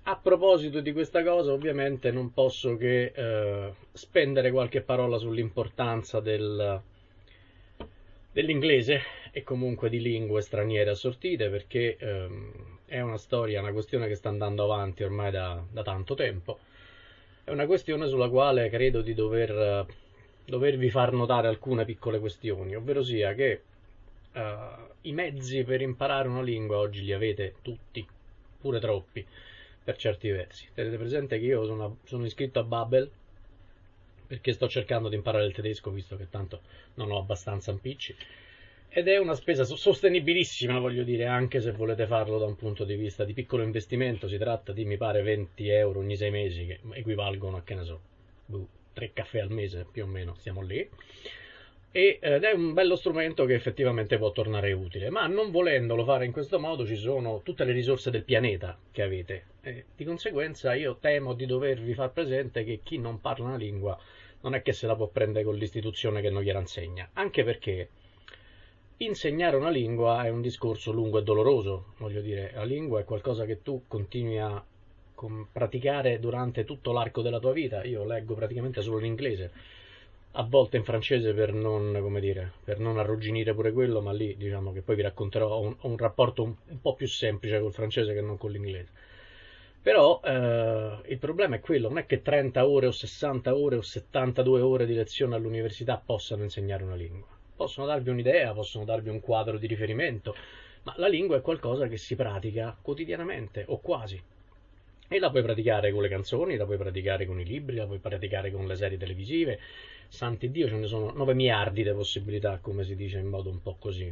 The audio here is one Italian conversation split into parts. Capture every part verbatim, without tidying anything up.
a proposito di questa cosa, ovviamente non posso che eh, spendere qualche parola sull'importanza del, dell'inglese e comunque di lingue straniere assortite, perché ehm, è una storia, una questione che sta andando avanti ormai da, da tanto tempo. È una questione sulla quale credo di dover, eh, dovervi far notare alcune piccole questioni, ovvero sia che eh, i mezzi per imparare una lingua oggi li avete tutti, pure troppi, per certi versi. Tenete presente che io sono, sono iscritto a Babbel perché sto cercando di imparare il tedesco, visto che tanto non ho abbastanza impicci. Ed è una spesa sostenibilissima, voglio dire, anche se volete farlo da un punto di vista di piccolo investimento. Si tratta di, mi pare, venti euro ogni sei mesi, che equivalgono a, che ne so, tre caffè al mese, più o meno, stiamo lì. Ed è un bello strumento che effettivamente può tornare utile, ma non volendolo fare in questo modo ci sono tutte le risorse del pianeta che avete. E di conseguenza io temo di dovervi far presente che chi non parla una lingua non è che se la può prendere con l'istituzione che non gliela insegna, anche perché insegnare una lingua è un discorso lungo e doloroso, voglio dire, la lingua è qualcosa che tu continui a praticare durante tutto l'arco della tua vita. Io leggo praticamente solo l'inglese, a volte in francese per non, come dire, per non arrugginire pure quello, ma lì diciamo che poi vi racconterò, ho un, ho un rapporto un, un po' più semplice col francese che non con l'inglese. Però eh, il problema è quello, non è che trenta ore o sessanta ore o settantadue ore di lezione all'università possano insegnare una lingua. Possono darvi un'idea, possono darvi un quadro di riferimento, ma la lingua è qualcosa che si pratica quotidianamente, o quasi. E la puoi praticare con le canzoni, la puoi praticare con i libri, la puoi praticare con le serie televisive. Santi Dio, ce ne sono nove miliardi di possibilità, come si dice in modo un po' così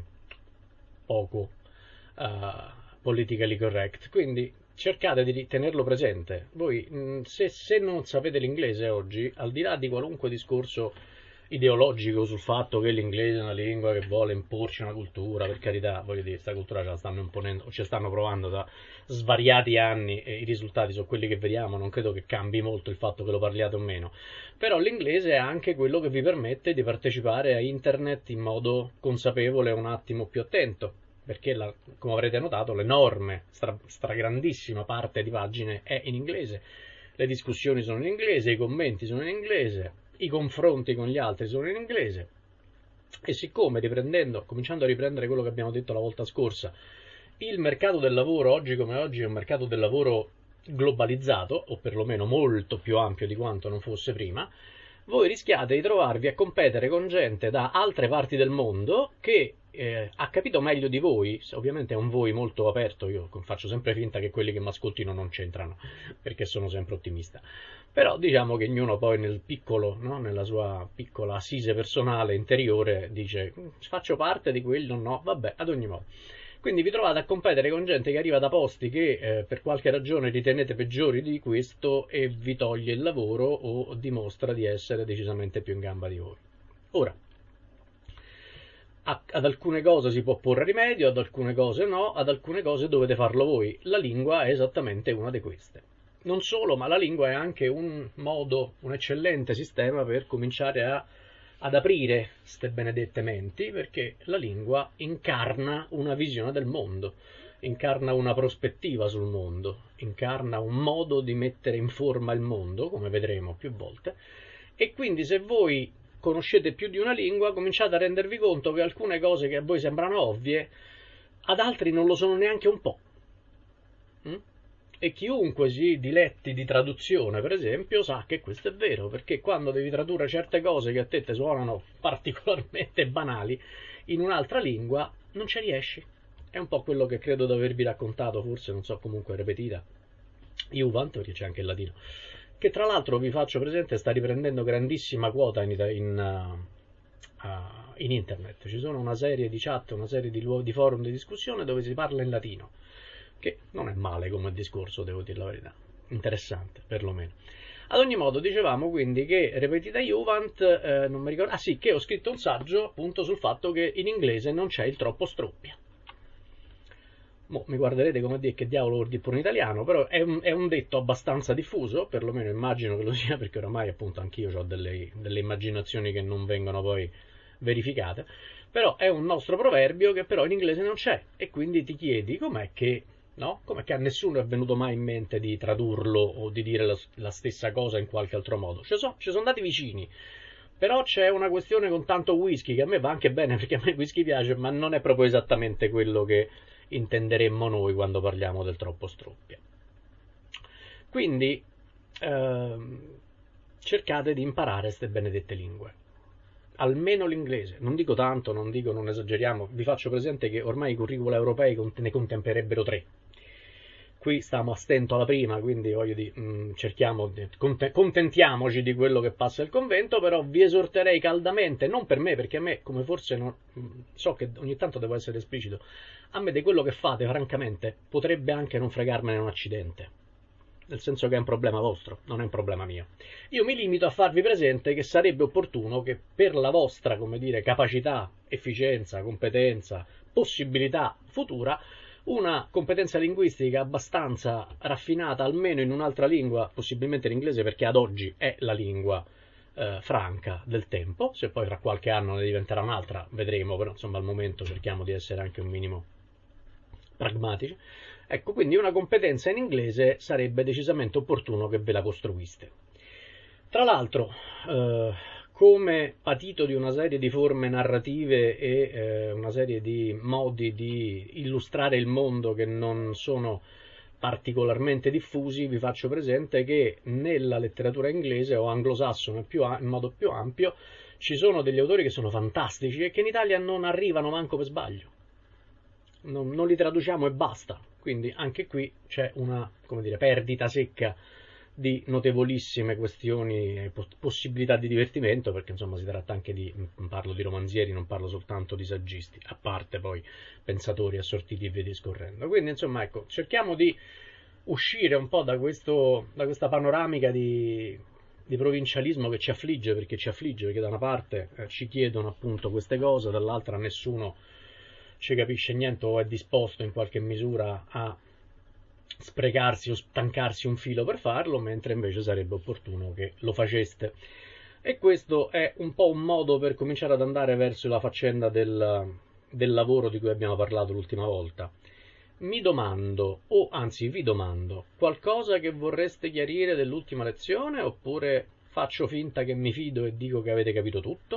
poco uh, politically correct. Quindi cercate di tenerlo presente. Voi, mh, se, se non sapete l'inglese oggi, al di là di qualunque discorso ideologico sul fatto che l'inglese è una lingua che vuole imporci una cultura, per carità, voglio dire, questa cultura ce la stanno imponendo, o ci stanno provando da svariati anni e i risultati sono quelli che vediamo, non credo che cambi molto il fatto che lo parliate o meno, però l'inglese è anche quello che vi permette di partecipare a internet in modo consapevole e un attimo più attento, perché la, come avrete notato l'enorme, stra, stragrandissima parte di pagine è in inglese, le discussioni sono in inglese, i commenti sono in inglese, i confronti con gli altri sono in inglese, e siccome riprendendo, cominciando a riprendere quello che abbiamo detto la volta scorsa, il mercato del lavoro oggi come oggi è un mercato del lavoro globalizzato, o perlomeno molto più ampio di quanto non fosse prima, voi rischiate di trovarvi a competere con gente da altre parti del mondo che eh, ha capito meglio di voi, ovviamente è un voi molto aperto, io faccio sempre finta che quelli che mi ascoltino non c'entrano, perché sono sempre ottimista, però diciamo che ognuno poi nel piccolo, no? Nella sua piccola assise personale interiore dice faccio parte di quello, no, vabbè, ad ogni modo. Quindi vi trovate a competere con gente che arriva da posti che eh, per qualche ragione ritenete peggiori di questo e vi toglie il lavoro o dimostra di essere decisamente più in gamba di voi. Ora, ad alcune cose si può porre rimedio, ad alcune cose no, ad alcune cose dovete farlo voi. La lingua è esattamente una di queste. Non solo, ma la lingua è anche un modo, un eccellente sistema per cominciare a ad aprire ste benedette menti, perché la lingua incarna una visione del mondo, incarna una prospettiva sul mondo, incarna un modo di mettere in forma il mondo, come vedremo più volte, e quindi se voi conoscete più di una lingua cominciate a rendervi conto che alcune cose che a voi sembrano ovvie ad altri non lo sono neanche un po'. Mm? E chiunque si diletti di traduzione, per esempio, sa che questo è vero, perché quando devi tradurre certe cose che a te ti suonano particolarmente banali in un'altra lingua, non ci riesci. È un po' quello che credo di avervi raccontato, forse, non so, comunque ripetita, Juvent, perché c'è anche il latino, che tra l'altro vi faccio presente sta riprendendo grandissima quota in, in, uh, in internet. Ci sono una serie di chat, una serie di, di forum di discussione dove si parla in latino, che non è male come discorso, devo dire la verità, interessante perlomeno. Ad ogni modo, dicevamo quindi che Repetita Juvent, eh, non mi ricordo, ah sì, che ho scritto un saggio appunto sul fatto che in inglese non c'è il troppo stroppia. Mo, mi guarderete come dire che diavolo vuol dire pure in italiano, però è un, è un detto abbastanza diffuso, perlomeno immagino che lo sia, perché oramai appunto anch'io ho delle, delle immaginazioni che non vengono poi verificate, però è un nostro proverbio che però in inglese non c'è, e quindi ti chiedi com'è che no? Come che a nessuno è venuto mai in mente di tradurlo o di dire la, la stessa cosa in qualche altro modo. Ci sono, ci sono andati vicini, però c'è una questione con tanto whisky, che a me va anche bene perché a me il whisky piace, ma non è proprio esattamente quello che intenderemmo noi quando parliamo del troppo stroppia. Quindi ehm, cercate di imparare queste benedette lingue, almeno l'inglese. Non dico tanto, non dico, non esageriamo, vi faccio presente che ormai i curricula europei ne contemperebbero tre. Qui stiamo a stento alla prima, quindi voglio dire, mh, cerchiamo, di, contentiamoci di quello che passa il convento, però vi esorterei caldamente, non per me, perché a me, come forse non, so che ogni tanto devo essere esplicito, a me di quello che fate, francamente, potrebbe anche non fregarmene un accidente, nel senso che è un problema vostro, non è un problema mio. Io mi limito a farvi presente che sarebbe opportuno che per la vostra, come dire, capacità, efficienza, competenza, possibilità futura, una competenza linguistica abbastanza raffinata, almeno in un'altra lingua, possibilmente l'inglese perché ad oggi è la lingua eh, franca del tempo, se poi fra qualche anno ne diventerà un'altra vedremo, però insomma al momento cerchiamo di essere anche un minimo pragmatici. Ecco, quindi una competenza in inglese sarebbe decisamente opportuno che ve la costruiste. Tra l'altro, eh, come patito di una serie di forme narrative e eh, una serie di modi di illustrare il mondo che non sono particolarmente diffusi, vi faccio presente che nella letteratura inglese o anglosassone più a- in modo più ampio ci sono degli autori che sono fantastici e che in Italia non arrivano manco per sbaglio. Non, non li traduciamo e basta. Quindi anche qui c'è una, come dire, perdita secca di notevolissime questioni e possibilità di divertimento, perché insomma si tratta anche di, parlo di romanzieri, non parlo soltanto di saggisti, a parte poi pensatori assortiti e via discorrendo. Quindi insomma ecco, cerchiamo di uscire un po' da, questo, da questa panoramica di, di provincialismo che ci affligge, perché ci affligge, perché da una parte eh, ci chiedono appunto queste cose, dall'altra nessuno ci capisce niente o è disposto in qualche misura a sprecarsi o stancarsi un filo per farlo, mentre invece sarebbe opportuno che lo faceste. E questo è un po' un modo per cominciare ad andare verso la faccenda del, del lavoro di cui abbiamo parlato l'ultima volta. Mi domando, o anzi vi domando, qualcosa che vorreste chiarire dell'ultima lezione, oppure faccio finta che mi fido e dico che avete capito tutto?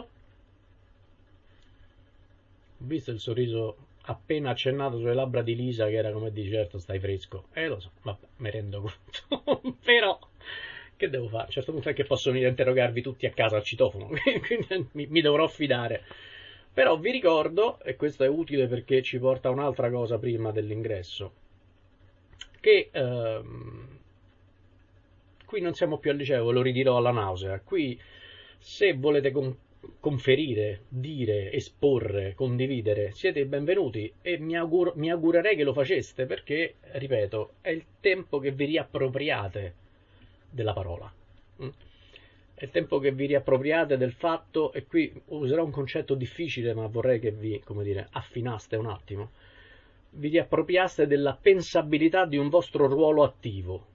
Ho visto il sorriso appena accennato sulle labbra di Lisa, che era come di certo stai fresco. Eh lo so, vabbè, mi rendo conto. Però, che devo fare? A un certo punto è che posso venire a interrogarvi tutti a casa al citofono, quindi mi, mi dovrò fidare. Però vi ricordo, e questo è utile perché ci porta a un'altra cosa prima dell'ingresso, che ehm, qui non siamo più al liceo, ve lo ridirò alla nausea. Qui, se volete con conferire, dire, esporre, condividere, siete benvenuti e mi, auguro, mi augurerei che lo faceste perché, ripeto, è il tempo che vi riappropriate della parola. È il tempo che vi riappropriate del fatto, e qui userò un concetto difficile ma vorrei che vi, come dire, affinaste un attimo, vi riappropriaste della pensabilità di un vostro ruolo attivo.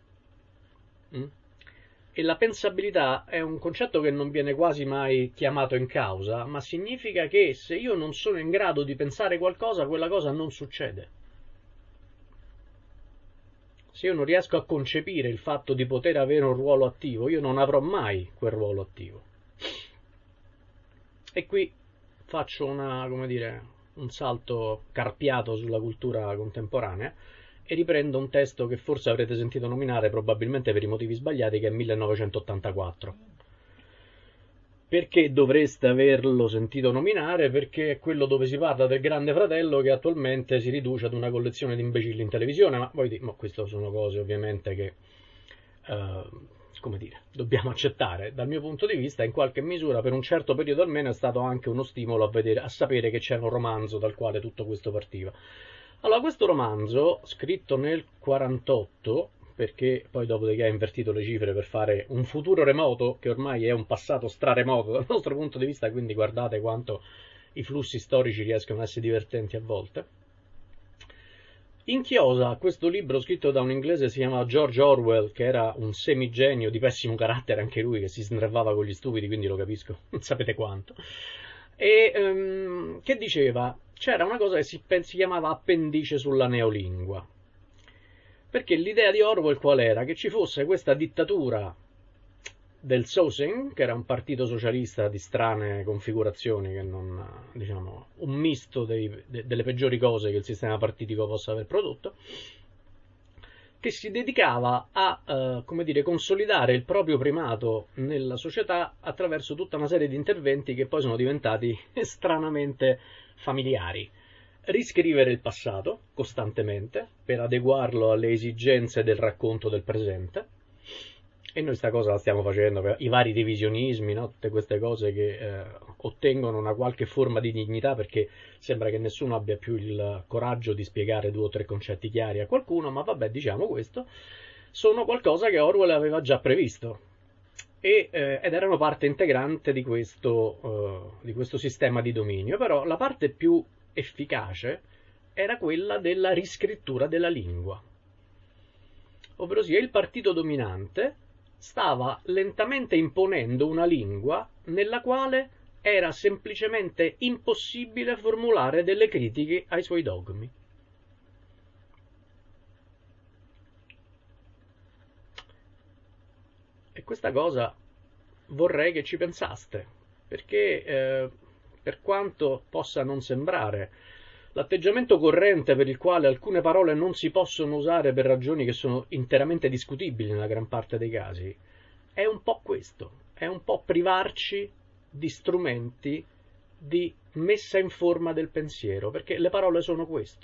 E la pensabilità è un concetto che non viene quasi mai chiamato in causa, ma significa che se io non sono in grado di pensare qualcosa, quella cosa non succede. Se io non riesco a concepire il fatto di poter avere un ruolo attivo, io non avrò mai quel ruolo attivo. E qui faccio una, come dire, un salto carpiato sulla cultura contemporanea e riprendo un testo che forse avrete sentito nominare, probabilmente per i motivi sbagliati, che è millenovecentottantaquattro. Perché dovreste averlo sentito nominare? Perché è quello dove si parla del Grande Fratello che attualmente si riduce ad una collezione di imbecilli in televisione, ma poi ma queste sono cose ovviamente che, eh, come dire, dobbiamo accettare. Dal mio punto di vista, in qualche misura, per un certo periodo almeno, è stato anche uno stimolo a, vedere, a sapere che c'era un romanzo dal quale tutto questo partiva. Allora, questo romanzo, scritto nel quarantotto, perché poi dopodiché ha invertito le cifre per fare un futuro remoto, che ormai è un passato straremoto dal nostro punto di vista, quindi guardate quanto i flussi storici riescono ad essere divertenti a volte. Inchiosa questo libro scritto da un inglese, si chiama George Orwell, che era un semigenio di pessimo carattere anche lui, che si snervava con gli stupidi, quindi lo capisco, non sapete quanto, e um, che diceva, c'era una cosa che si, si chiamava appendice sulla neolingua. Perché l'idea di Orwell qual era? Che ci fosse questa dittatura del Sausen, che era un partito socialista di strane configurazioni, che non, diciamo, un misto dei, de, delle peggiori cose che il sistema partitico possa aver prodotto, che si dedicava a, eh, come dire, consolidare il proprio primato nella società attraverso tutta una serie di interventi che poi sono diventati stranamente familiari. Riscrivere il passato costantemente per adeguarlo alle esigenze del racconto del presente, e noi sta cosa la stiamo facendo, i vari divisionismi, no? Tutte queste cose che eh, ottengono una qualche forma di dignità, perché sembra che nessuno abbia più il coraggio di spiegare due o tre concetti chiari a qualcuno, ma vabbè, diciamo questo, sono qualcosa che Orwell aveva già previsto e, eh, ed erano parte integrante di questo, eh, di questo sistema di dominio. Però la parte più efficace era quella della riscrittura della lingua, ovvero sia il partito dominante stava lentamente imponendo una lingua nella quale era semplicemente impossibile formulare delle critiche ai suoi dogmi. E questa cosa vorrei che ci pensaste, perché eh, per quanto possa non sembrare, l'atteggiamento corrente per il quale alcune parole non si possono usare per ragioni che sono interamente discutibili nella gran parte dei casi, è un po' questo, è un po' privarci di strumenti di messa in forma del pensiero, perché le parole sono questo.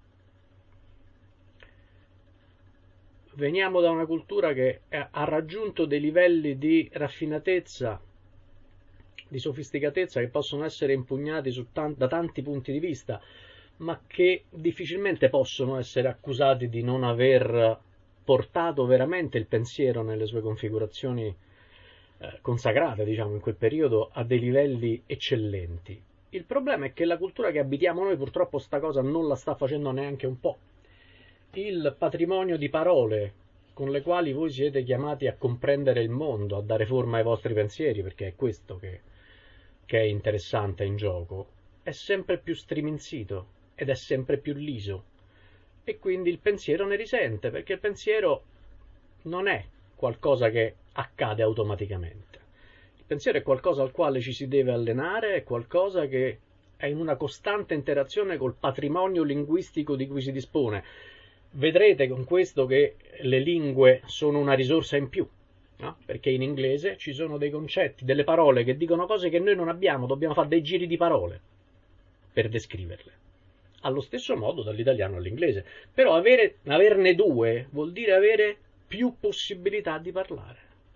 Veniamo da una cultura che ha raggiunto dei livelli di raffinatezza, di sofisticatezza che possono essere impugnati su t- da tanti punti di vista, ma che difficilmente possono essere accusati di non aver portato veramente il pensiero nelle sue configurazioni eh, consacrate, diciamo, in quel periodo a dei livelli eccellenti. Il problema è che la cultura che abitiamo noi purtroppo sta cosa non la sta facendo neanche un po'. Il patrimonio di parole con le quali voi siete chiamati a comprendere il mondo, a dare forma ai vostri pensieri, perché è questo che, che è interessante in gioco, è sempre più striminzito ed è sempre più liso, e quindi il pensiero ne risente, perché il pensiero non è qualcosa che accade automaticamente. Il pensiero è qualcosa al quale ci si deve allenare, è qualcosa che è in una costante interazione col patrimonio linguistico di cui si dispone. Vedrete con questo che le lingue sono una risorsa in più, no? Perché in inglese ci sono dei concetti, delle parole che dicono cose che noi non abbiamo, dobbiamo fare dei giri di parole per descriverle. Allo stesso modo dall'italiano all'inglese. Però avere, averne due vuol dire avere più possibilità di parlare,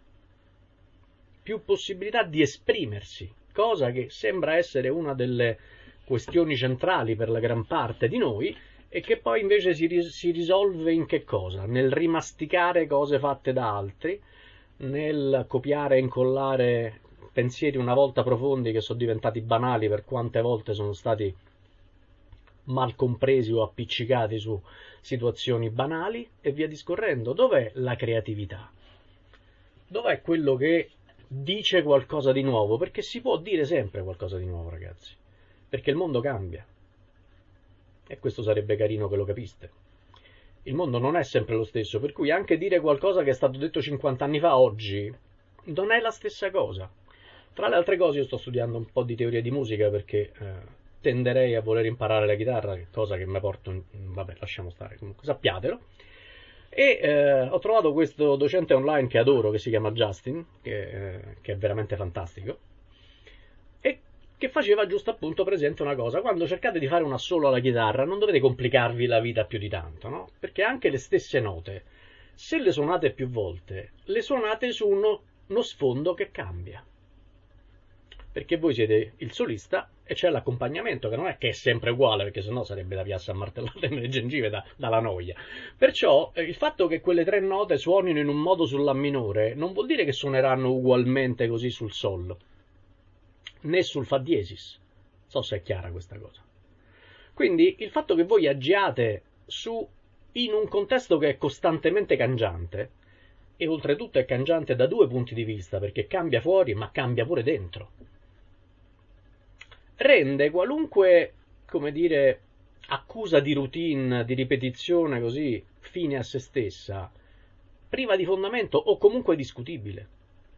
più possibilità di esprimersi, cosa che sembra essere una delle questioni centrali per la gran parte di noi, e che poi invece si, ris- si risolve in che cosa? Nel rimasticare cose fatte da altri, nel copiare e incollare pensieri una volta profondi che sono diventati banali per quante volte sono stati mal compresi o appiccicati su situazioni banali, e via discorrendo. Dov'è la creatività? Dov'è quello che dice qualcosa di nuovo? Perché si può dire sempre qualcosa di nuovo, ragazzi, perché il mondo cambia. E questo sarebbe carino che lo capiste. Il mondo non è sempre lo stesso, per cui anche dire qualcosa che è stato detto cinquanta anni fa oggi non è la stessa cosa. Tra le altre cose io sto studiando un po' di teoria di musica, perché eh, tenderei a voler imparare la chitarra, cosa che mi porto in... vabbè, lasciamo stare, comunque sappiatelo. E eh, ho trovato questo docente online che adoro, che si chiama Justin, che, eh, che è veramente fantastico, e che faceva giusto appunto presente una cosa: quando cercate di fare un assolo alla chitarra non dovete complicarvi la vita più di tanto, no? Perché anche le stesse note, se le suonate più volte, le suonate su uno, uno sfondo che cambia, perché voi siete il solista e c'è l'accompagnamento, che non è che è sempre uguale, perché sennò sarebbe da piazza a martellate nelle gengive da, dalla noia. Perciò eh, il fatto che quelle tre note suonino in un modo sul La minore non vuol dire che suoneranno ugualmente così sul Sol, né sul Fa diesis. Non so se è chiara questa cosa. Quindi il fatto che voi agiate su, in un contesto che è costantemente cangiante, e oltretutto è cangiante da due punti di vista, perché cambia fuori ma cambia pure dentro, rende qualunque, come dire, accusa di routine, di ripetizione così fine a se stessa, priva di fondamento o comunque discutibile,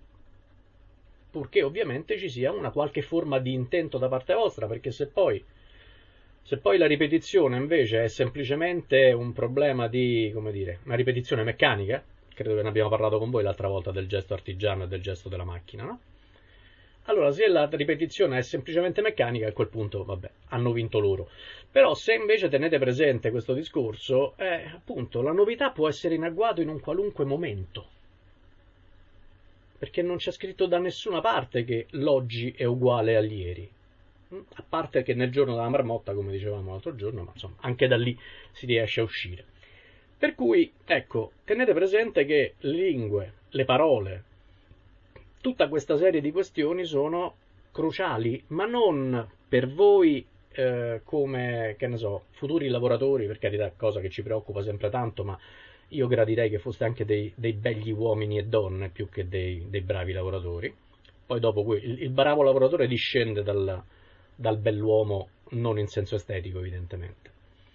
purché ovviamente ci sia una qualche forma di intento da parte vostra, perché se poi, se poi la ripetizione invece è semplicemente un problema di, come dire, una ripetizione meccanica, credo che ne abbiamo parlato con voi l'altra volta del gesto artigiano e del gesto della macchina, no? Allora, se la ripetizione è semplicemente meccanica, a quel punto, vabbè, hanno vinto loro. Però se invece tenete presente questo discorso, eh, appunto, la novità può essere in agguato in un qualunque momento. Perché non c'è scritto da nessuna parte che l'oggi è uguale all'ieri. A parte che nel giorno della marmotta, come dicevamo l'altro giorno, ma insomma, anche da lì si riesce a uscire. Per cui, ecco, tenete presente che le lingue, le parole, tutta questa serie di questioni sono cruciali, ma non per voi eh, come, che ne so, futuri lavoratori, per carità, cosa che ci preoccupa sempre tanto, ma io gradirei che foste anche dei, dei begli uomini e donne più che dei, dei bravi lavoratori. Poi dopo il, il bravo lavoratore discende dal, dal bell'uomo, non in senso estetico evidentemente.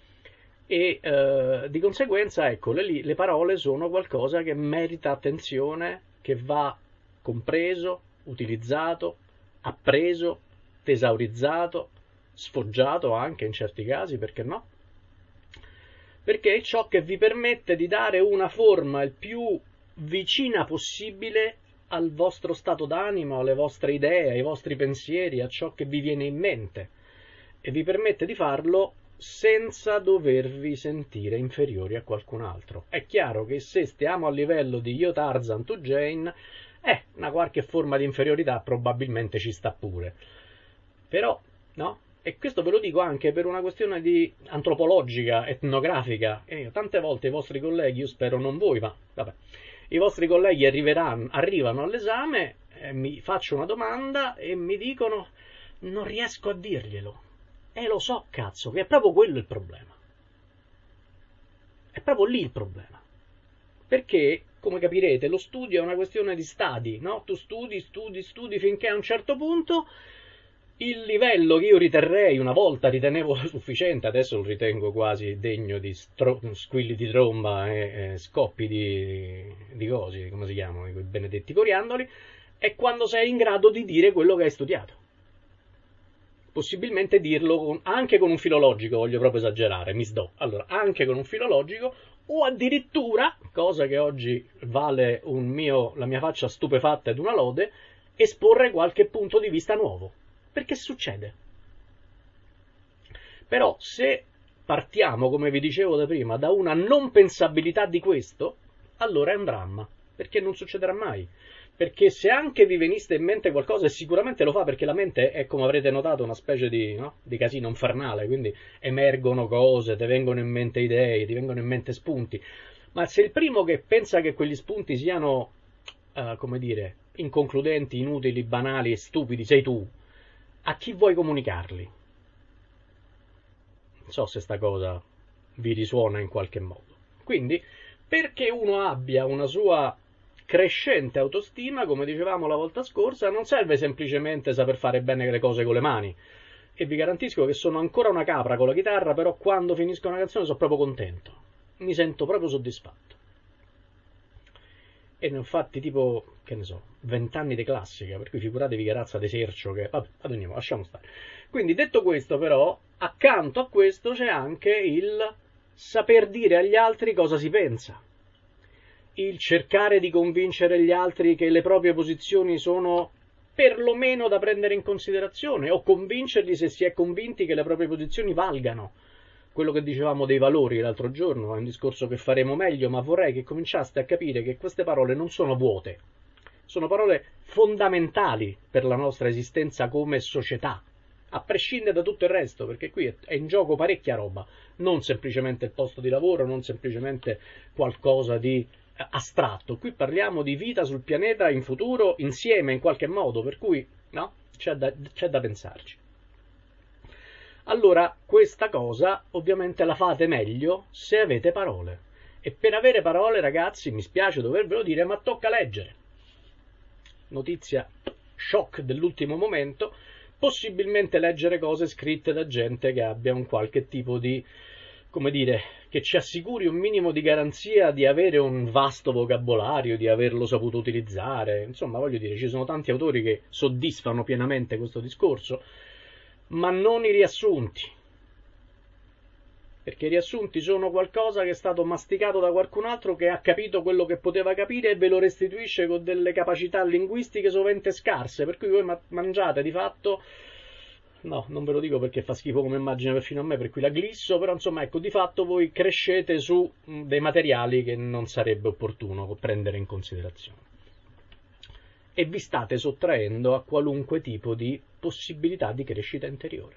E eh, di conseguenza, ecco, le, le parole sono qualcosa che merita attenzione, che va compreso, utilizzato, appreso, tesaurizzato, sfoggiato anche in certi casi, perché no? Perché è ciò che vi permette di dare una forma il più vicina possibile al vostro stato d'animo, alle vostre idee, ai vostri pensieri, a ciò che vi viene in mente, e vi permette di farlo senza dovervi sentire inferiori a qualcun altro. È chiaro che se stiamo a livello di io Tarzan, tu Jane, eh, una qualche forma di inferiorità probabilmente ci sta pure. Però, no? E questo ve lo dico anche per una questione di antropologica, etnografica. E tante volte i vostri colleghi, io spero non voi, ma vabbè, i vostri colleghi arriveranno, arrivano all'esame, eh, mi faccio una domanda e mi dicono non riesco a dirglielo. E lo so, cazzo, che è proprio quello il problema. È proprio lì il problema. Perché, come capirete, lo studio è una questione di stadi, no? Tu studi, studi, studi finché a un certo punto il livello che io riterrei, una volta ritenevo sufficiente, adesso lo ritengo quasi degno di squilli di tromba e, e scoppi di, di cosi, come si chiamano, quei benedetti coriandoli, è quando sei in grado di dire quello che hai studiato. Possibilmente dirlo con, anche con un filologico, voglio proprio esagerare, mi sdo. Allora, anche con un filologico, o addirittura, cosa che oggi vale un mio, la mia faccia stupefatta ed una lode, esporre qualche punto di vista nuovo. Perché succede. Però se partiamo, come vi dicevo da prima, da una non pensabilità di questo, allora è un dramma, perché non succederà mai. Perché se anche vi venisse in mente qualcosa, e sicuramente lo fa, perché la mente è, come avrete notato, una specie di, no? di casino infernale, quindi emergono cose, ti vengono in mente idee, ti vengono in mente spunti, ma se il primo che pensa che quegli spunti siano, uh, come dire, inconcludenti, inutili, banali e stupidi, sei tu, a chi vuoi comunicarli? Non so se sta cosa vi risuona in qualche modo. Quindi, perché uno abbia una sua crescente autostima, come dicevamo la volta scorsa, non serve semplicemente saper fare bene le cose con le mani. E vi garantisco che sono ancora una capra con la chitarra, però quando finisco una canzone sono proprio contento. Mi sento proprio soddisfatto. E ne ho fatti tipo, che ne so, vent'anni di classica, per cui figuratevi che razza di sercio che... Vabbè, andiamo, lasciamo stare. Quindi, detto questo, però, accanto a questo c'è anche il saper dire agli altri cosa si pensa. Il cercare di convincere gli altri che le proprie posizioni sono perlomeno da prendere in considerazione, o convincerli, se si è convinti, che le proprie posizioni valgano. Quello che dicevamo dei valori l'altro giorno è un discorso che faremo meglio, ma vorrei che cominciaste a capire che queste parole non sono vuote, sono parole fondamentali per la nostra esistenza come società, a prescindere da tutto il resto, perché qui è in gioco parecchia roba, non semplicemente il posto di lavoro, non semplicemente qualcosa di astratto. Qui parliamo di vita sul pianeta in futuro, insieme in qualche modo, per cui no, c'è da, c'è da pensarci. Allora, questa cosa ovviamente la fate meglio se avete parole. E per avere parole, ragazzi, mi spiace dovervelo dire, ma tocca leggere. Notizia shock dell'ultimo momento, possibilmente leggere cose scritte da gente che abbia un qualche tipo di, come dire, che ci assicuri un minimo di garanzia di avere un vasto vocabolario, di averlo saputo utilizzare. Insomma, voglio dire, ci sono tanti autori che soddisfano pienamente questo discorso, ma non i riassunti. Perché i riassunti sono qualcosa che è stato masticato da qualcun altro che ha capito quello che poteva capire e ve lo restituisce con delle capacità linguistiche sovente scarse, per cui voi ma- mangiate di fatto... No, non ve lo dico perché fa schifo come immagine perfino a me, per cui la glisso, però insomma, ecco, di fatto voi crescete su dei materiali che non sarebbe opportuno prendere in considerazione. E vi state sottraendo a qualunque tipo di possibilità di crescita interiore.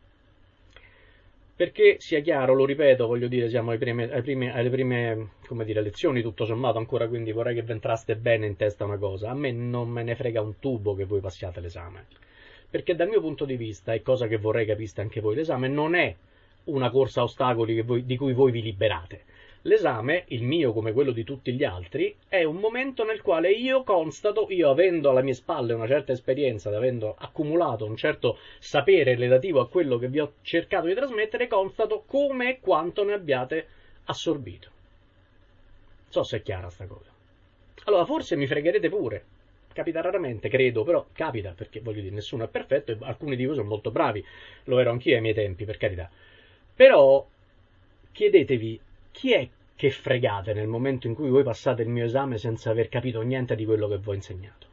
Perché, sia chiaro, lo ripeto, voglio dire, siamo alle prime, alle prime, alle prime come dire, lezioni, tutto sommato ancora, quindi vorrei che vi entraste bene in testa una cosa. A me non me ne frega un tubo che voi passiate l'esame. Perché dal mio punto di vista, e cosa che vorrei capiste anche voi, l'esame non è una corsa a ostacoli che voi, di cui voi vi liberate. L'esame, il mio come quello di tutti gli altri, è un momento nel quale io constato, io avendo alle mie spalle una certa esperienza, avendo accumulato un certo sapere relativo a quello che vi ho cercato di trasmettere, constato come e quanto ne abbiate assorbito. Non so se è chiara sta cosa. Allora, forse mi fregherete pure. Capita raramente, credo, però capita, perché voglio dire, nessuno è perfetto e alcuni di voi sono molto bravi, lo ero anch'io ai miei tempi, per carità. Però chiedetevi chi è che fregate nel momento in cui voi passate il mio esame senza aver capito niente di quello che vi ho insegnato.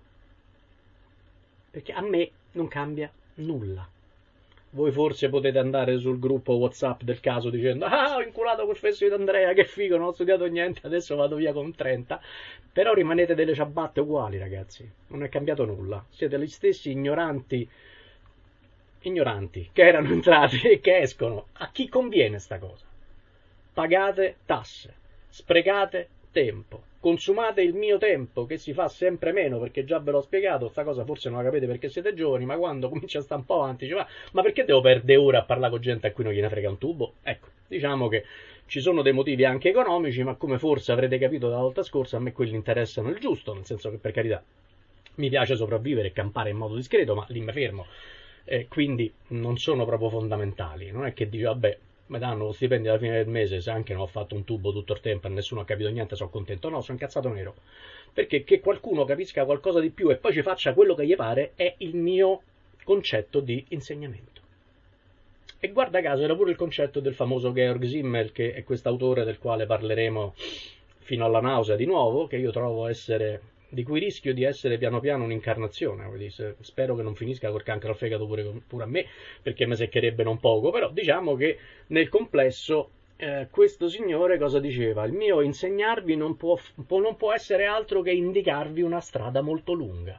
Perché a me non cambia nulla. Voi forse potete andare sul gruppo WhatsApp del caso dicendo ah, ho inculato quel fesso di Andrea, che figo, non ho studiato niente, adesso vado via con trenta. Però rimanete delle ciabatte uguali, ragazzi. Non è cambiato nulla. Siete gli stessi ignoranti, ignoranti che erano entrati e che escono. A chi conviene sta cosa? Pagate tasse, sprecate tempo, consumate il mio tempo che si fa sempre meno, perché già ve l'ho spiegato, sta cosa forse non la capite perché siete giovani, ma quando comincia a stare un po' avanti dice ma, ma perché devo perdere ore a parlare con gente a cui non gliene frega un tubo? Ecco, diciamo che ci sono dei motivi anche economici, ma come forse avrete capito dalla volta scorsa, a me quelli interessano il giusto, nel senso che per carità mi piace sopravvivere e campare in modo discreto, ma lì mi fermo, eh, quindi non sono proprio fondamentali, non è che dice vabbè, mi danno lo stipendio alla fine del mese, se anche non ho fatto un tubo tutto il tempo e nessuno ha capito niente, sono contento. No, sono incazzato nero. Perché che qualcuno capisca qualcosa di più e poi ci faccia quello che gli pare è il mio concetto di insegnamento. E guarda caso era pure il concetto del famoso Georg Simmel, che è quest'autore del quale parleremo fino alla nausea di nuovo, che io trovo essere... di cui rischio di essere piano piano un'incarnazione. Spero che non finisca col cancro al fegato pure, pure a me, perché mi seccherebbe non poco, però diciamo che nel complesso eh, questo signore cosa diceva? Il mio insegnarvi non può, può, non può essere altro che indicarvi una strada molto lunga.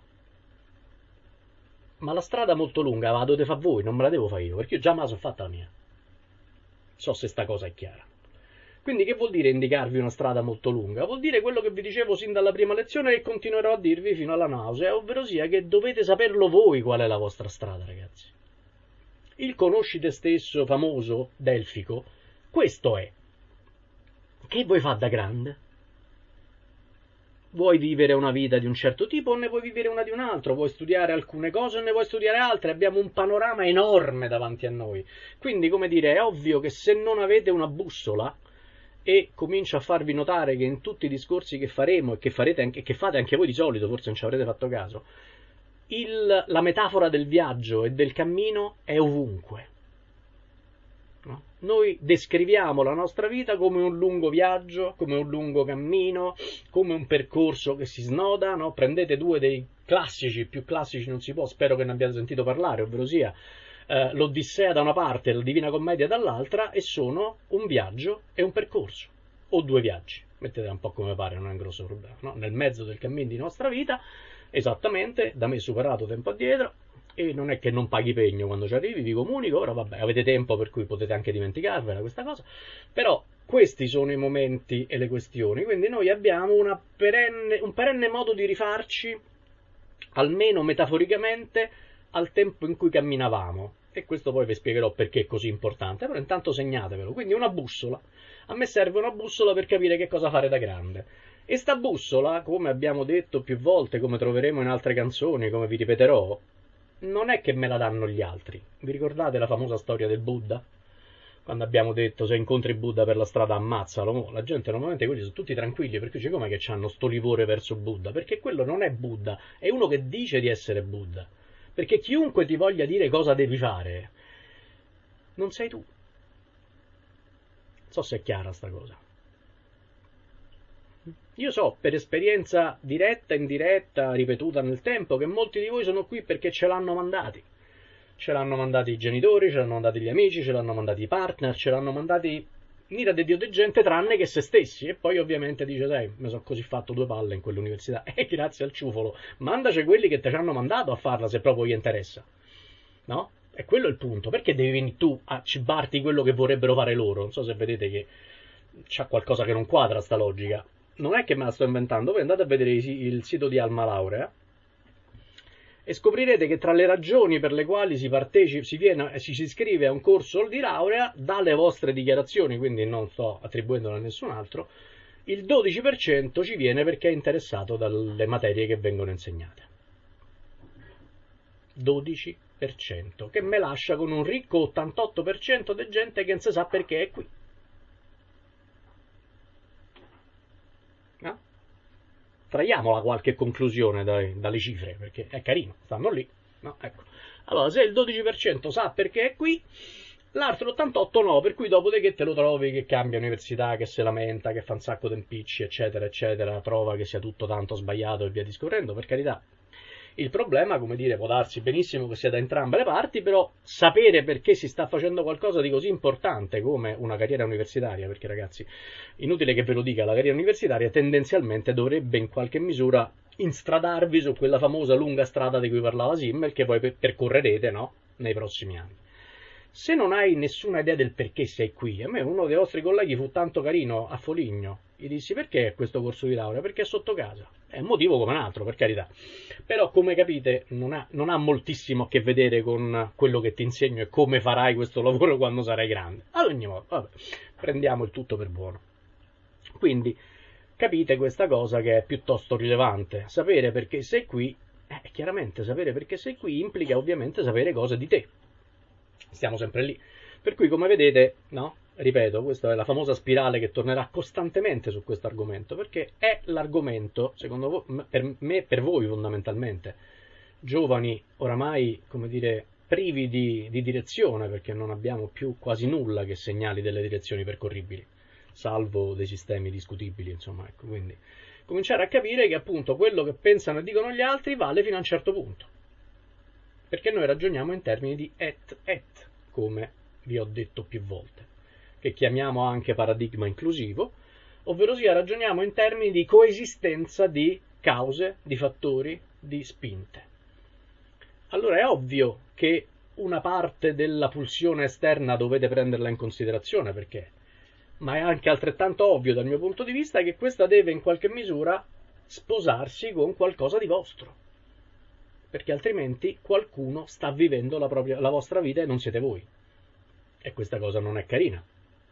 Ma la strada molto lunga la dovete fare voi, non me la devo fare io, perché io già me la sono fatta la mia. So se sta cosa è chiara. Quindi che vuol dire indicarvi una strada molto lunga? Vuol dire quello che vi dicevo sin dalla prima lezione e continuerò a dirvi fino alla nausea, ovvero sia che dovete saperlo voi qual è la vostra strada, ragazzi. Il conosci te stesso famoso, delfico, questo è. Che vuoi fare da grande? Vuoi vivere una vita di un certo tipo o ne vuoi vivere una di un altro? Vuoi studiare alcune cose o ne vuoi studiare altre? Abbiamo un panorama enorme davanti a noi. Quindi, come dire, è ovvio che se non avete una bussola, e comincio a farvi notare che in tutti i discorsi che faremo e che, farete anche, che fate anche voi di solito, forse non ci avrete fatto caso, il, la metafora del viaggio e del cammino è ovunque. No? Noi descriviamo la nostra vita come un lungo viaggio, come un lungo cammino, come un percorso che si snoda, no? Prendete due dei classici, più classici non si può, spero che ne abbiate sentito parlare, ovvero sia eh, l'Odissea da una parte e la Divina Commedia dall'altra, e sono un viaggio e un percorso, o due viaggi, mettete un po' come pare, non è un grosso problema, no? Nel mezzo del cammino di nostra vita, esattamente, da me superato tempo addietro, e non è che non paghi pegno quando ci arrivi, vi comunico, però vabbè, avete tempo per cui potete anche dimenticarvela questa cosa, però questi sono i momenti e le questioni, quindi noi abbiamo una perenne, un perenne modo di rifarci, almeno metaforicamente, al tempo in cui camminavamo, e questo poi vi spiegherò perché è così importante, però intanto segnatevelo. Quindi una bussola, a me serve una bussola per capire che cosa fare da grande, e sta bussola, come abbiamo detto più volte, come troveremo in altre canzoni, come vi ripeterò, non è che me la danno gli altri. Vi ricordate la famosa storia del Buddha? quando abbiamo detto se incontri Buddha per la strada ammazzalo, la gente normalmente quelli sono tutti tranquilli perché dice come che hanno sto livore verso Buddha? Perché quello non è Buddha, è uno che dice di essere Buddha. Perché chiunque ti voglia dire cosa devi fare, non sei tu. Non so se è chiara sta cosa. Io so per esperienza diretta e indiretta, ripetuta nel tempo, che molti di voi sono qui perché ce l'hanno mandati. Ce l'hanno mandati i genitori, ce l'hanno mandati gli amici, ce l'hanno mandati i partner, ce l'hanno mandati mira de Dio di gente tranne che se stessi. E poi ovviamente dice, sai, mi sono così fatto due palle in quell'università. E grazie al ciufolo, mandaci quelli che ti ci hanno mandato a farla se proprio gli interessa. No? E quello è il punto. Perché devi venire tu a cibarti quello che vorrebbero fare loro? Non so se vedete che c'è qualcosa che non quadra sta logica. Non è che me la sto inventando, voi andate a vedere il sito di Alma Laurea e scoprirete che tra le ragioni per le quali si partecipa, si, viene, si, si iscrive a un corso di laurea, dalle vostre dichiarazioni, quindi non sto attribuendolo a nessun altro, il dodici per cento ci viene perché è interessato dalle materie che vengono insegnate. dodici per cento, che me lascia con un ricco ottantotto per cento di gente che non si sa perché è qui. No? Traiamola qualche conclusione dai, dalle cifre, perché è carino, stanno lì. No, ecco. Allora, se il dodici per cento sa perché è qui, l'altro ottantotto per cento no, per cui dopodiché te lo trovi che cambia università, che se lamenta, che fa un sacco di impicci, eccetera, eccetera, trova che sia tutto tanto sbagliato e via discorrendo, per carità. Il problema, come dire, può darsi benissimo che sia da entrambe le parti, però sapere perché si sta facendo qualcosa di così importante come una carriera universitaria, perché ragazzi, inutile che ve lo dica, la carriera universitaria tendenzialmente dovrebbe in qualche misura instradarvi su quella famosa lunga strada di cui parlava Simmel, che poi percorrerete, no? Nei prossimi anni. Se non hai nessuna idea del perché sei qui, a me uno dei vostri colleghi fu tanto carino a Foligno, gli dissi perché questo corso di laurea? Perché è sotto casa. È un motivo come un altro, per carità. Però, come capite, non ha, non ha moltissimo a che vedere con quello che ti insegno e come farai questo lavoro quando sarai grande. Ad ogni modo, vabbè, prendiamo il tutto per buono. Quindi, capite questa cosa che è piuttosto rilevante. Sapere perché sei qui, eh, chiaramente sapere perché sei qui implica ovviamente sapere cose di te. Stiamo sempre lì. Per cui, come vedete, no? Ripeto, questa è la famosa spirale che tornerà costantemente su questo argomento, perché è l'argomento, secondo voi, per me, per voi fondamentalmente, giovani oramai, come dire, privi di, di direzione, perché non abbiamo più quasi nulla che segnali delle direzioni percorribili, salvo dei sistemi discutibili, insomma, ecco, quindi cominciare a capire che appunto quello che pensano e dicono gli altri vale fino a un certo punto, perché noi ragioniamo in termini di et et, come vi ho detto più volte, che chiamiamo anche paradigma inclusivo, ovvero sia ragioniamo in termini di coesistenza di cause, di fattori, di spinte. Allora è ovvio che una parte della pulsione esterna dovete prenderla in considerazione, perché, ma è anche altrettanto ovvio dal mio punto di vista che questa deve in qualche misura sposarsi con qualcosa di vostro, perché altrimenti qualcuno sta vivendo la, propria, la vostra vita e non siete voi, e questa cosa non è carina.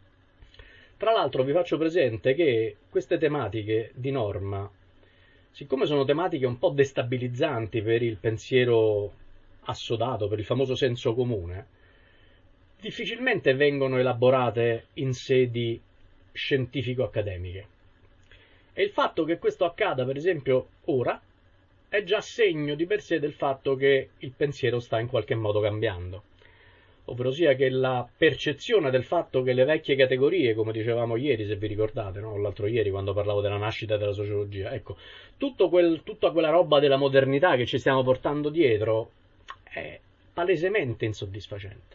Tra l'altro vi faccio presente che queste tematiche di norma, siccome sono tematiche un po' destabilizzanti per il pensiero assodato, per il famoso senso comune, difficilmente vengono elaborate in sedi scientifico-accademiche. E il fatto che questo accada, per esempio, ora, è già segno di per sé del fatto che il pensiero sta in qualche modo cambiando. Ovvero sia che la percezione del fatto che le vecchie categorie, come dicevamo ieri, se vi ricordate, no? L'altro ieri quando parlavo della nascita della sociologia, ecco, tutto quel, tutta quella roba della modernità che ci stiamo portando dietro è palesemente insoddisfacente.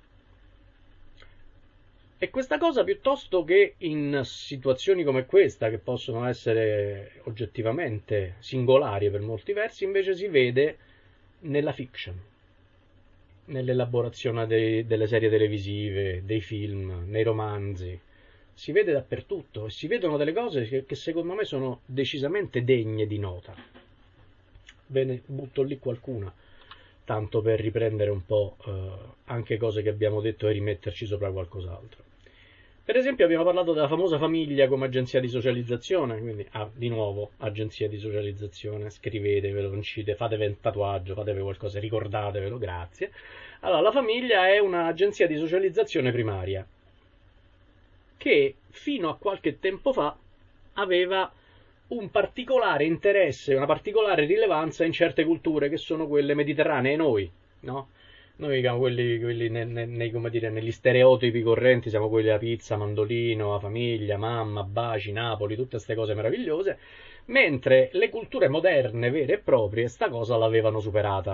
E questa cosa, piuttosto che in situazioni come questa, che possono essere oggettivamente singolari per molti versi, invece si vede nella fiction, nell'elaborazione dei, delle serie televisive, dei film, nei romanzi. Si vede dappertutto e si vedono delle cose che, che secondo me sono decisamente degne di nota. Ve ne butto lì qualcuna, tanto per riprendere un po' eh, anche cose che abbiamo detto e rimetterci sopra qualcos'altro. Per esempio abbiamo parlato della famosa famiglia come agenzia di socializzazione, quindi ah, di nuovo agenzia di socializzazione, scrivetevelo, uncite, fatevi un tatuaggio, fatevi qualcosa, ricordatevelo, grazie. Allora, la famiglia è un'agenzia di socializzazione primaria. che fino a qualche tempo fa aveva un particolare interesse, una particolare rilevanza in certe culture che sono quelle mediterranee, noi, no? Noi diciamo, quelli, quelli ne, ne, nei, come dire, negli stereotipi correnti siamo quelli della pizza, mandolino, la famiglia, mamma, baci, Napoli, tutte queste cose meravigliose, mentre le culture moderne, vere e proprie, sta cosa l'avevano superata.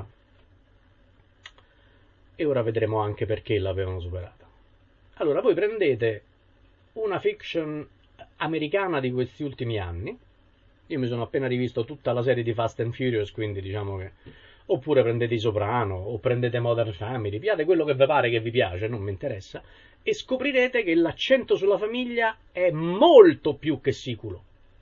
E ora vedremo anche perché l'avevano superata. Allora, voi prendete una fiction americana di questi ultimi anni, io mi sono appena rivisto tutta la serie di Fast and Furious, quindi diciamo che... oppure prendete I Soprano, o prendete Modern Family, piate quello che vi pare che vi piace, non mi interessa, e scoprirete che l'accento sulla famiglia è molto più che siculo.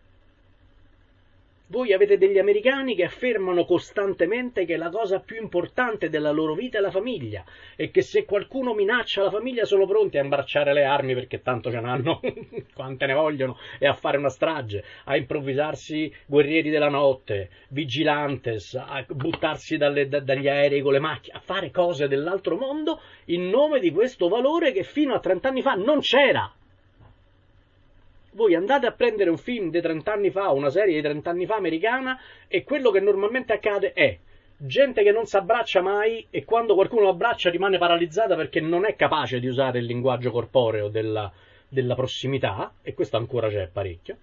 Voi avete degli americani che affermano costantemente che la cosa più importante della loro vita è la famiglia e che se qualcuno minaccia la famiglia sono pronti a imbracciare le armi perché tanto ce n'hanno quante ne vogliono e a fare una strage, a improvvisarsi guerrieri della notte, vigilantes, a buttarsi dalle, da, dagli aerei con le macchine, a fare cose dell'altro mondo in nome di questo valore che fino a trent'anni fa non c'era. Voi andate a prendere un film di trent'anni fa, una serie di trent'anni fa americana, e quello che normalmente accade è gente che non si abbraccia mai e quando qualcuno lo abbraccia rimane paralizzata perché non è capace di usare il linguaggio corporeo della, della prossimità, e questo ancora c'è parecchio.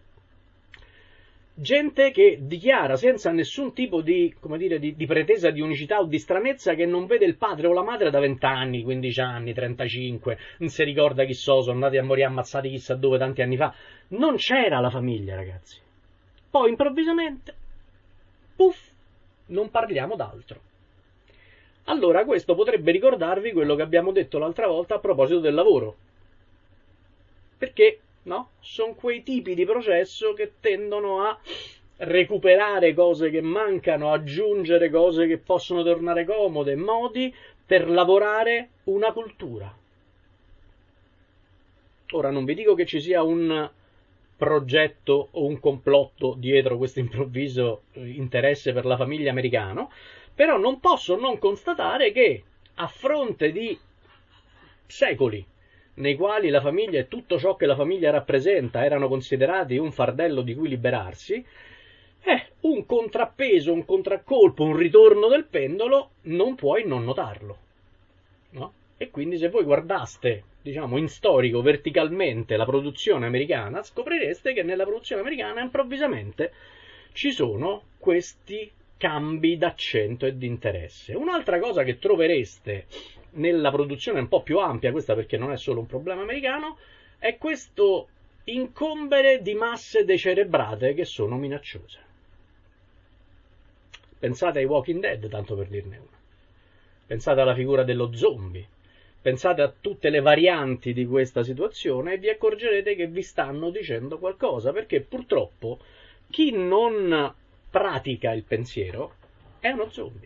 Gente che dichiara senza nessun tipo di, come dire, di, di pretesa di unicità o di stranezza che non vede il padre o la madre da vent'anni, quindici anni, trentacinque, non si ricorda chi so, sono andati a morire ammazzati chissà dove tanti anni fa. Non c'era la famiglia, ragazzi. Poi improvvisamente, puff, non parliamo d'altro. Allora questo potrebbe ricordarvi quello che abbiamo detto l'altra volta a proposito del lavoro. Perché... no? Sono quei tipi di processo che tendono a recuperare cose che mancano, aggiungere cose che possono tornare comode, modi per lavorare una cultura. Ora non vi dico che ci sia un progetto o un complotto dietro questo improvviso interesse per la famiglia americano, però non posso non constatare che a fronte di secoli nei quali la famiglia e tutto ciò che la famiglia rappresenta erano considerati un fardello di cui liberarsi, eh, un contrappeso, un contraccolpo, un ritorno del pendolo non puoi non notarlo, no? E quindi se voi guardaste, diciamo, in storico, verticalmente la produzione americana, scoprireste che nella produzione americana improvvisamente ci sono questi cambi d'accento e di interesse. Un'altra cosa che trovereste nella produzione un po' più ampia, questa perché non è solo un problema americano, è questo incombere di masse decerebrate che sono minacciose. Pensate ai Walking Dead, tanto per dirne una. Pensate alla figura dello zombie. Pensate a tutte le varianti di questa situazione e vi accorgerete che vi stanno dicendo qualcosa, perché purtroppo chi non pratica il pensiero è uno zombie.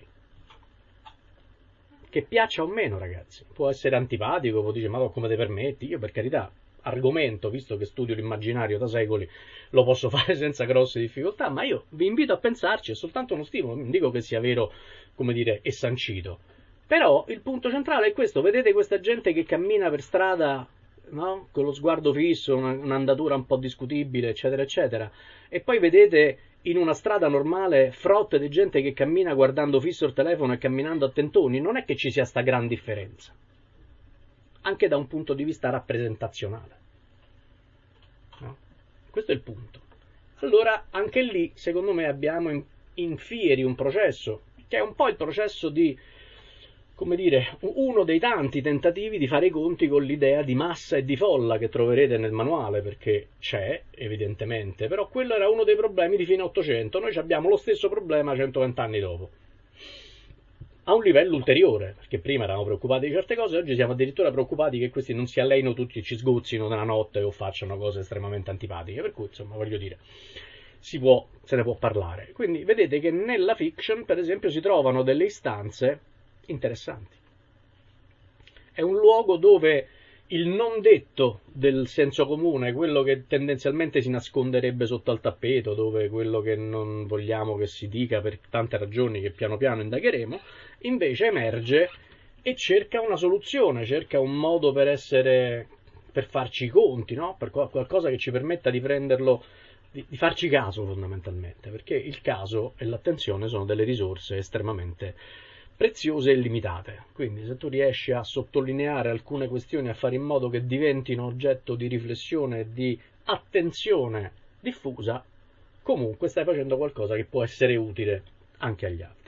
Che piaccia o meno, ragazzi, può essere antipatico, può dire ma come ti permetti? Io per carità, argomento, visto che studio l'immaginario da secoli, lo posso fare senza grosse difficoltà, ma io vi invito a pensarci, è soltanto uno stimolo, non dico che sia vero, come dire, e sancito. Però il punto centrale è questo, vedete questa gente che cammina per strada, no? Con lo sguardo fisso, una, un'andatura un po' discutibile, eccetera, eccetera, e poi vedete in una strada normale frotte di gente che cammina guardando fisso il telefono e camminando a tentoni, non è che ci sia sta gran differenza, anche da un punto di vista rappresentazionale, no? Questo è il punto. Allora anche lì secondo me abbiamo in, in fieri un processo che è un po' il processo di, come dire, uno dei tanti tentativi di fare i conti con l'idea di massa e di folla che troverete nel manuale, perché c'è, evidentemente, però quello era uno dei problemi di fine Ottocento, noi abbiamo lo stesso problema centoventi anni dopo, a un livello ulteriore, perché prima eravamo preoccupati di certe cose, oggi siamo addirittura preoccupati che questi non si alleino tutti e ci sgozzino nella notte o facciano cose estremamente antipatiche, per cui, insomma, voglio dire, si può, se ne può parlare. Quindi vedete che nella fiction, per esempio, si trovano delle istanze interessanti. È un luogo dove il non detto del senso comune, quello che tendenzialmente si nasconderebbe sotto al tappeto, dove quello che non vogliamo che si dica per tante ragioni che piano piano indagheremo, invece emerge e cerca una soluzione, cerca un modo per essere per farci i conti, no? Per qualcosa che ci permetta di prenderlo, di, di farci caso fondamentalmente, perché il caso e l'attenzione sono delle risorse estremamente preziose e limitate. Quindi se tu riesci a sottolineare alcune questioni, a fare in modo che diventino oggetto di riflessione e di attenzione diffusa, comunque stai facendo qualcosa che può essere utile anche agli altri.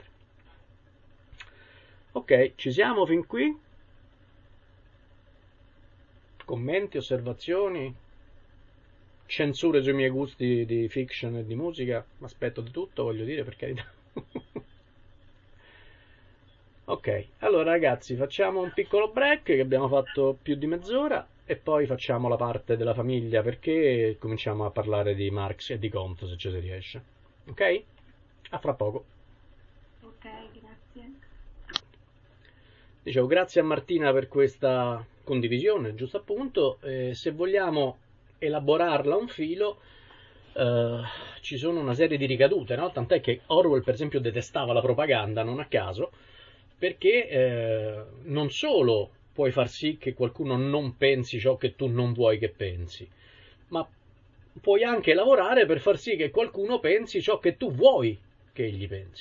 Ok, ci siamo fin qui? Commenti, osservazioni, censure sui miei gusti di fiction e di musica? Aspetto di tutto, voglio dire, per carità. Ok, allora ragazzi, facciamo un piccolo break che abbiamo fatto più di mezz'ora e poi facciamo la parte della famiglia, perché cominciamo a parlare di Marx e di Comte, se ci si riesce. Ok? A fra poco. Ok, grazie. Dicevo, grazie a Martina per questa condivisione, giusto appunto. Eh, se vogliamo elaborarla un filo, eh, ci sono una serie di ricadute, no? Tant'è che Orwell, per esempio, detestava la propaganda, non a caso, perché eh, non solo puoi far sì che qualcuno non pensi ciò che tu non vuoi che pensi, ma puoi anche lavorare per far sì che qualcuno pensi ciò che tu vuoi che egli pensi.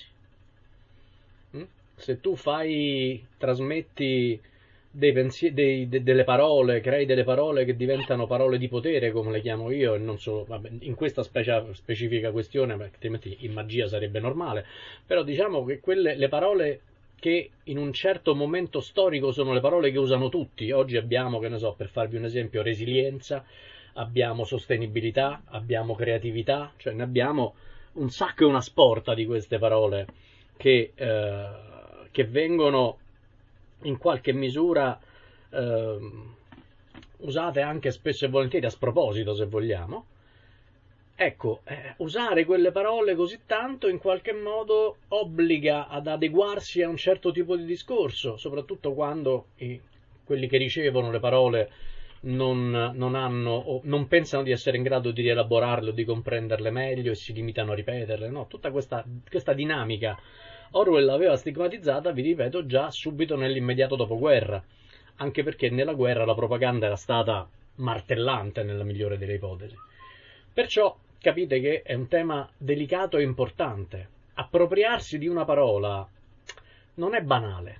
Mm? Se tu fai, trasmetti dei pensieri, dei, de, delle parole, crei delle parole che diventano parole di potere, come le chiamo io, e non solo, vabbè, in questa specia, specifica questione, altrimenti in magia sarebbe normale, però diciamo che quelle, le parole che in un certo momento storico sono le parole che usano tutti. Oggi abbiamo, che ne so, per farvi un esempio, resilienza, abbiamo sostenibilità, abbiamo creatività, cioè ne abbiamo un sacco e una sporta di queste parole che, eh, che vengono in qualche misura eh, usate anche spesso e volentieri a sproposito, se vogliamo. Ecco, eh, usare quelle parole così tanto in qualche modo obbliga ad adeguarsi a un certo tipo di discorso, soprattutto quando i, quelli che ricevono le parole non, non hanno o non pensano di essere in grado di rielaborarle o di comprenderle meglio e si limitano a ripeterle. No, tutta questa, questa dinamica Orwell l'aveva stigmatizzata, vi ripeto, già subito nell'immediato dopoguerra, anche perché nella guerra la propaganda era stata martellante nella migliore delle ipotesi. Perciò capite che è un tema delicato e importante. Appropriarsi di una parola non è banale.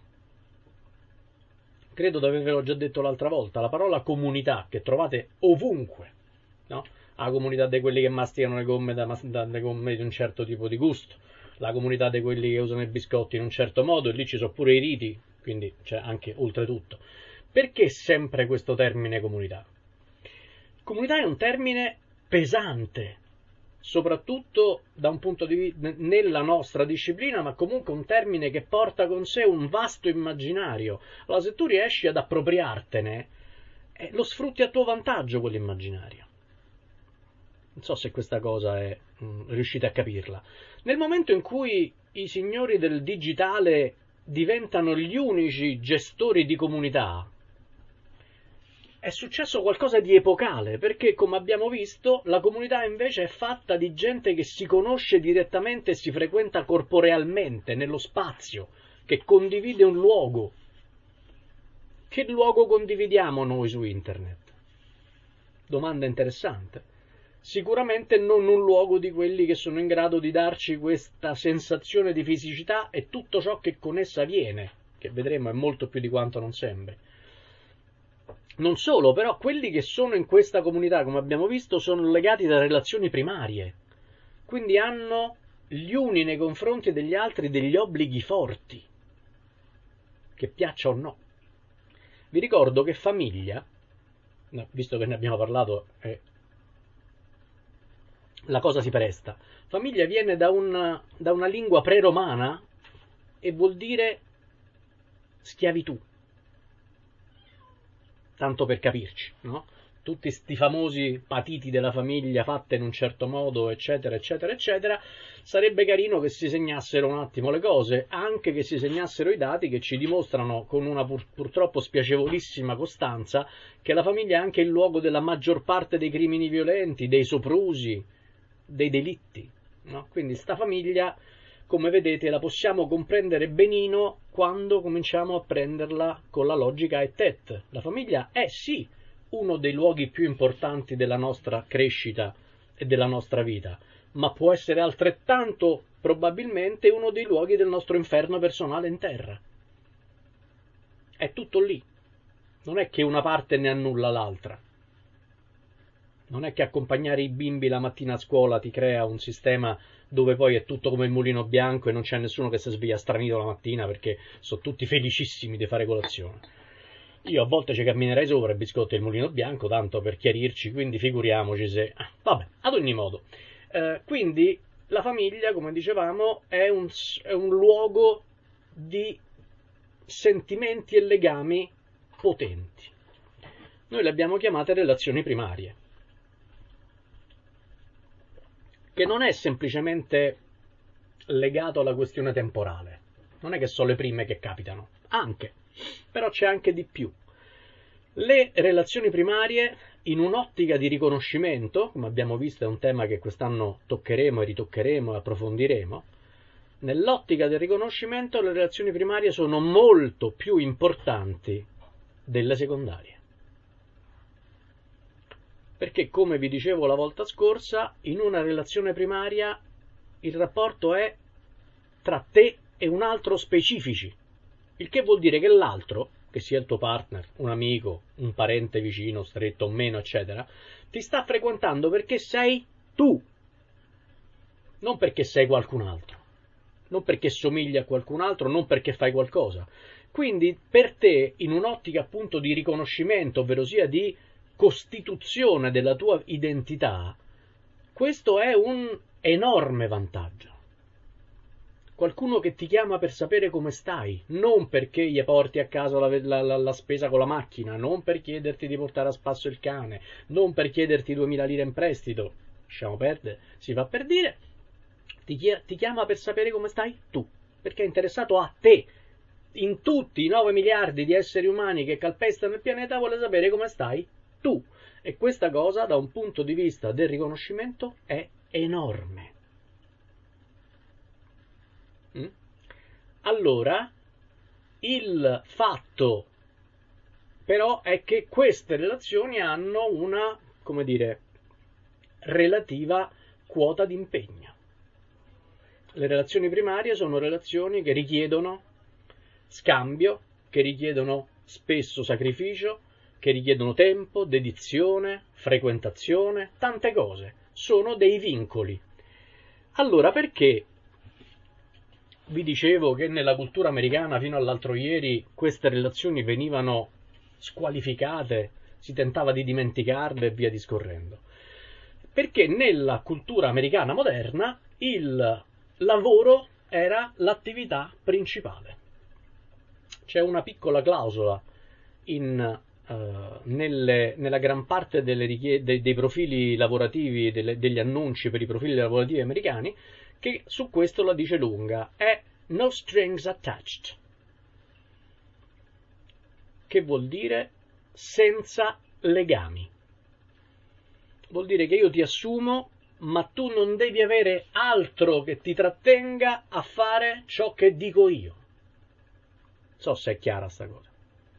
Credo di avervelo già detto l'altra volta, la parola comunità, che trovate ovunque, no? La comunità di quelli che masticano le gomme, da, da, da gomme di un certo tipo di gusto, la comunità di quelli che usano i biscotti in un certo modo, e lì ci sono pure i riti, quindi c'è anche oltretutto. Perché sempre questo termine comunità? Comunità è un termine pesante, soprattutto da un punto di vista nella nostra disciplina, ma comunque un termine che porta con sé un vasto immaginario. Allora, se tu riesci ad appropriartene, eh, lo sfrutti a tuo vantaggio quell'immaginario. Non so se questa cosa è mh, riuscite a capirla. Nel momento in cui i signori del digitale diventano gli unici gestori di comunità, è successo qualcosa di epocale, perché come abbiamo visto la comunità invece è fatta di gente che si conosce direttamente e si frequenta corporealmente nello spazio, che condivide un luogo. Che luogo condividiamo noi su internet? Domanda interessante. Sicuramente non un luogo di quelli che sono in grado di darci questa sensazione di fisicità e tutto ciò che con essa viene, che vedremo è molto più di quanto non sembri. Non solo, però quelli che sono in questa comunità, come abbiamo visto, sono legati da relazioni primarie, quindi hanno gli uni nei confronti degli altri degli obblighi forti, che piaccia o no. Vi ricordo che famiglia, visto che ne abbiamo parlato, eh, la cosa si presta. Famiglia viene da una, da una lingua pre-romana e vuol dire schiavitù. Tanto per capirci, no? Tutti sti famosi patiti della famiglia fatte in un certo modo, eccetera, eccetera, eccetera, sarebbe carino che si segnassero un attimo le cose, anche che si segnassero i dati che ci dimostrano con una pur, purtroppo spiacevolissima costanza che la famiglia è anche il luogo della maggior parte dei crimini violenti, dei soprusi, dei delitti, no? Quindi sta famiglia, come vedete, la possiamo comprendere benino quando cominciamo a prenderla con la logica et et. La famiglia è sì uno dei luoghi più importanti della nostra crescita e della nostra vita, ma può essere altrettanto probabilmente uno dei luoghi del nostro inferno personale in terra. È tutto lì. Non è che una parte ne annulla l'altra. Non è che accompagnare i bimbi la mattina a scuola ti crea un sistema dove poi è tutto come il mulino bianco e non c'è nessuno che si sveglia stranito la mattina perché sono tutti felicissimi di fare colazione. Io a volte ci camminerei sopra il biscotto e il mulino bianco, tanto per chiarirci, quindi figuriamoci se... Ah, vabbè, ad ogni modo. Eh, quindi la famiglia, come dicevamo, è un, è un luogo di sentimenti e legami potenti. Noi le abbiamo chiamate relazioni primarie, che non è semplicemente legato alla questione temporale. Non è che sono le prime che capitano, anche, però c'è anche di più. Le relazioni primarie, in un'ottica di riconoscimento, come abbiamo visto è un tema che quest'anno toccheremo e ritoccheremo e approfondiremo, nell'ottica del riconoscimento le relazioni primarie sono molto più importanti delle secondarie. Perché, come vi dicevo la volta scorsa, in una relazione primaria il rapporto è tra te e un altro specifici, il che vuol dire che l'altro, che sia il tuo partner, un amico, un parente vicino, stretto o meno, eccetera, ti sta frequentando perché sei tu, non perché sei qualcun altro, non perché somigli a qualcun altro, non perché fai qualcosa. Quindi per te, in un'ottica appunto di riconoscimento, ovvero sia di costituzione della tua identità, questo è un enorme vantaggio. Qualcuno che ti chiama per sapere come stai, non perché gli porti a casa la, la, la, la spesa con la macchina, non per chiederti di portare a spasso il cane, non per chiederti duemila lire in prestito, lasciamo perdere, si fa per dire, ti, ti chiama per sapere come stai tu, perché è interessato a te. In tutti i nove miliardi di esseri umani che calpestano il pianeta vuole sapere come stai tu. E questa cosa, da un punto di vista del riconoscimento, è enorme. Mm? Allora, il fatto però è che queste relazioni hanno una, come dire, relativa quota di impegno. Le relazioni primarie sono relazioni che richiedono scambio, che richiedono spesso sacrificio, che richiedono tempo, dedizione, frequentazione, tante cose. Sono dei vincoli. Allora, perché vi dicevo che nella cultura americana fino all'altro ieri queste relazioni venivano squalificate, si tentava di dimenticarle e via discorrendo? Perché nella cultura americana moderna il lavoro era l'attività principale. C'è una piccola clausola in, uh, nelle, nella gran parte delle richied- dei, dei profili lavorativi, delle, degli annunci per i profili lavorativi americani, che su questo la dice lunga, è no strings attached, che vuol dire senza legami. Vuol dire che io ti assumo, ma tu non devi avere altro che ti trattenga a fare ciò che dico io. So se è chiara sta cosa.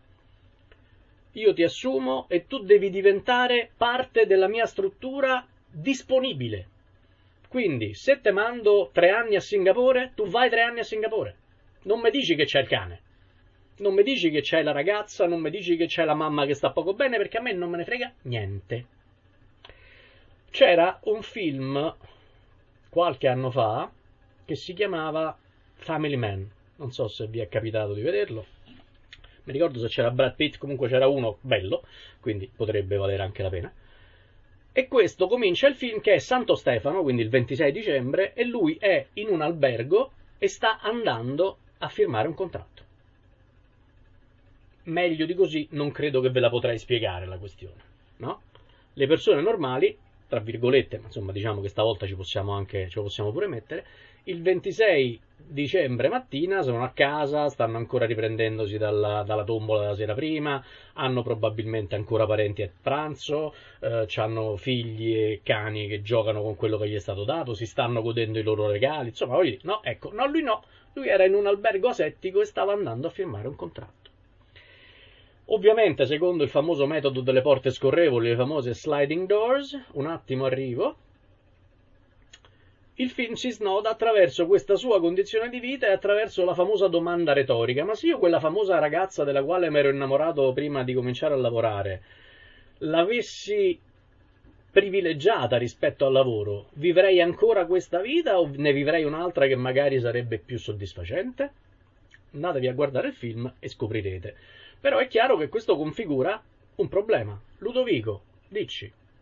Io ti assumo e tu devi diventare parte della mia struttura disponibile. Quindi, se te mando tre anni a Singapore, tu vai tre anni a Singapore. Non mi dici che c'è il cane. Non mi dici che c'è la ragazza, non mi dici che c'è la mamma che sta poco bene, perché a me non me ne frega niente. C'era un film, qualche anno fa, che si chiamava Family Man. Non so se vi è capitato di vederlo. Mi ricordo se c'era Brad Pitt, comunque c'era uno bello, quindi potrebbe valere anche la pena. E questo comincia il film che è Santo Stefano, quindi il ventisei dicembre, e lui è in un albergo e sta andando a firmare un contratto. Meglio di così non credo che ve la potrei spiegare la questione, no? Le persone normali, tra virgolette, ma insomma diciamo che stavolta ci possiamo anche, ce lo possiamo pure mettere, il ventisei dicembre mattina sono a casa, stanno ancora riprendendosi dalla, dalla tombola della sera prima, hanno probabilmente ancora parenti a pranzo, eh, hanno figli e cani che giocano con quello che gli è stato dato, si stanno godendo i loro regali, insomma, voglio dire, no, ecco, no, lui no, lui era in un albergo asettico e stava andando a firmare un contratto. Ovviamente, secondo il famoso metodo delle porte scorrevoli, le famose sliding doors, un attimo arrivo, il film si snoda attraverso questa sua condizione di vita e attraverso la famosa domanda retorica: ma se io quella famosa ragazza della quale mi ero innamorato prima di cominciare a lavorare l'avessi privilegiata rispetto al lavoro, vivrei ancora questa vita o ne vivrei un'altra che magari sarebbe più soddisfacente? Andatevi a guardare il film e scoprirete. Però è chiaro che questo configura un problema. Ludovico, dici.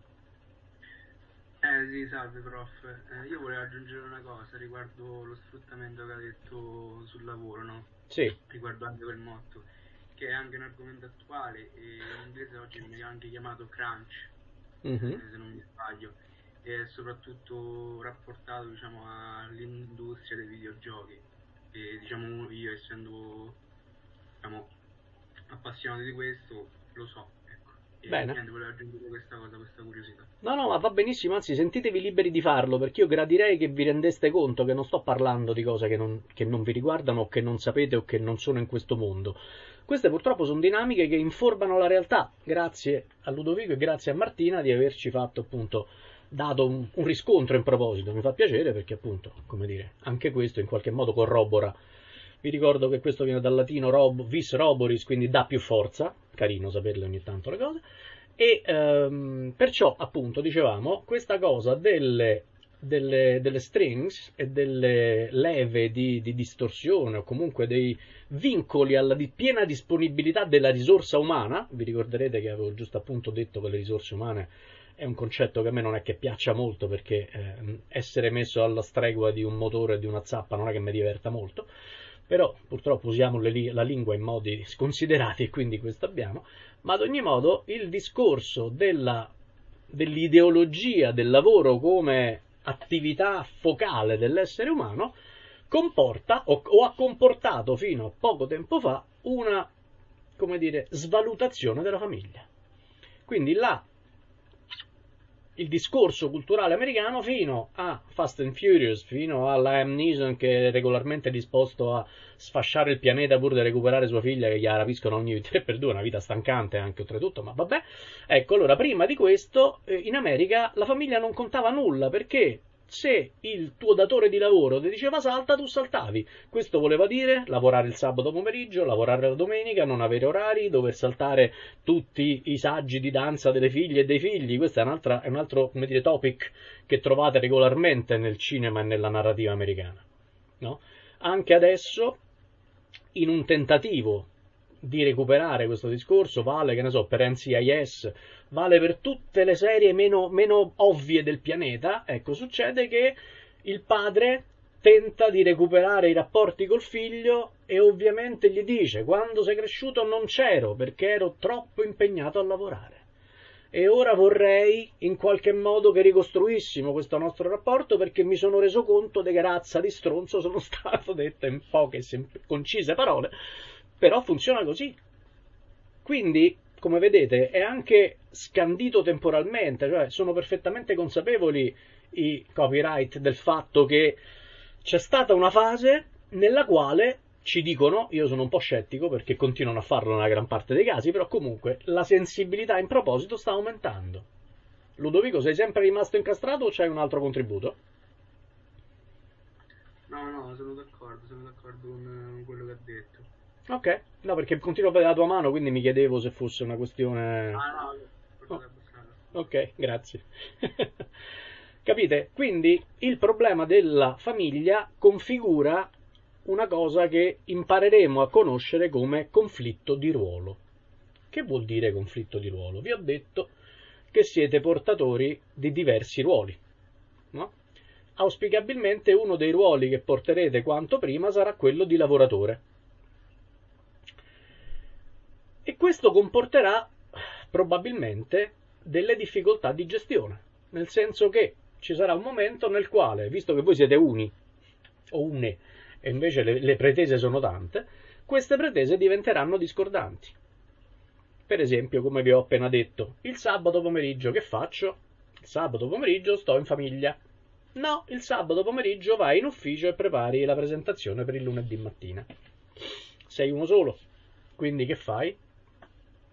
Eh sì, salve prof. Eh, io volevo aggiungere una cosa riguardo lo sfruttamento che ha detto sul lavoro, no? Sì. Riguardo anche quel motto, che è anche un argomento attuale e in inglese oggi viene anche chiamato crunch, Mm-hmm. eh, se non mi sbaglio, e soprattutto rapportato, diciamo, all'industria dei videogiochi. E diciamo io, essendo, diciamo, appassionato di questo, lo so, ecco. E Bene. niente, volevo aggiungere questa cosa, questa curiosità. No, no, ma va benissimo, anzi sentitevi liberi di farlo, perché io gradirei che vi rendeste conto che non sto parlando di cose che non, che non vi riguardano o che non sapete o che non sono in questo mondo. Queste purtroppo sono dinamiche che informano la realtà. Grazie a Ludovico e grazie a Martina di averci fatto appunto dato un, un riscontro in proposito. Mi fa piacere perché appunto, come dire, anche questo in qualche modo corrobora. Vi ricordo che questo viene dal latino rob, vis roboris, quindi dà più forza, carino saperle ogni tanto le cose, e ehm, perciò appunto dicevamo questa cosa delle, delle, delle strings e delle leve di, di distorsione o comunque dei vincoli alla di piena disponibilità della risorsa umana. Vi ricorderete che avevo giusto appunto detto che le risorse umane è un concetto che a me non è che piaccia molto, perché eh, essere messo alla stregua di un motore e di una zappa non è che mi diverta molto, però purtroppo usiamo le, la lingua in modi sconsiderati e quindi questo abbiamo. Ma ad ogni modo il discorso della, dell'ideologia del lavoro come attività focale dell'essere umano comporta o, o ha comportato fino a poco tempo fa una, come dire, svalutazione della famiglia. Quindi là il discorso culturale americano fino a Fast and Furious, fino a Liam Neeson che è regolarmente disposto a sfasciare il pianeta pur di recuperare sua figlia, che gli rapiscono ogni tre per due, una vita stancante anche oltretutto, ma vabbè. Ecco, allora prima di questo in America la famiglia non contava nulla, perché se il tuo datore di lavoro ti diceva salta, tu saltavi. Questo voleva dire lavorare il sabato pomeriggio, lavorare la domenica, non avere orari, dover saltare tutti i saggi di danza delle figlie e dei figli. Questo è, un'altra, è un altro, come dire, topic che trovate regolarmente nel cinema e nella narrativa americana, no? Anche adesso, in un tentativo di recuperare questo discorso, vale, che ne so, per N C I S, vale per tutte le serie meno, meno ovvie del pianeta. Ecco, succede che il padre tenta di recuperare i rapporti col figlio e ovviamente gli dice: quando sei cresciuto non c'ero perché ero troppo impegnato a lavorare e ora vorrei in qualche modo che ricostruissimo questo nostro rapporto, perché mi sono reso conto di che razza di stronzo sono stato, detto in poche concise parole, però funziona così. Quindi, come vedete, è anche scandito temporalmente, cioè sono perfettamente consapevoli i copyright del fatto che c'è stata una fase nella quale ci dicono, io sono un po' scettico perché continuano a farlo nella gran parte dei casi, però comunque la sensibilità in proposito sta aumentando. Ludovico, sei sempre rimasto incastrato o c'hai un altro contributo? No, no, sono d'accordo, sono d'accordo con quello che ha detto. Ok, no, perché continuo a vedere la tua mano, quindi mi chiedevo se fosse una questione... Ah, no, Oh. no. Ok, grazie. Capite? Quindi il problema della famiglia configura una cosa che impareremo a conoscere come conflitto di ruolo. Che vuol dire conflitto di ruolo? Vi ho detto che siete portatori di diversi ruoli, no? Auspicabilmente uno dei ruoli che porterete quanto prima sarà quello di lavoratore. E questo comporterà probabilmente delle difficoltà di gestione, nel senso che ci sarà un momento nel quale, visto che voi siete uni o une e invece le, le pretese sono tante, queste pretese diventeranno discordanti. Per esempio, come vi ho appena detto, il sabato pomeriggio che faccio? Il sabato pomeriggio sto in famiglia. No, il sabato pomeriggio vai in ufficio e prepari la presentazione per il lunedì mattina. Sei uno solo, quindi che fai?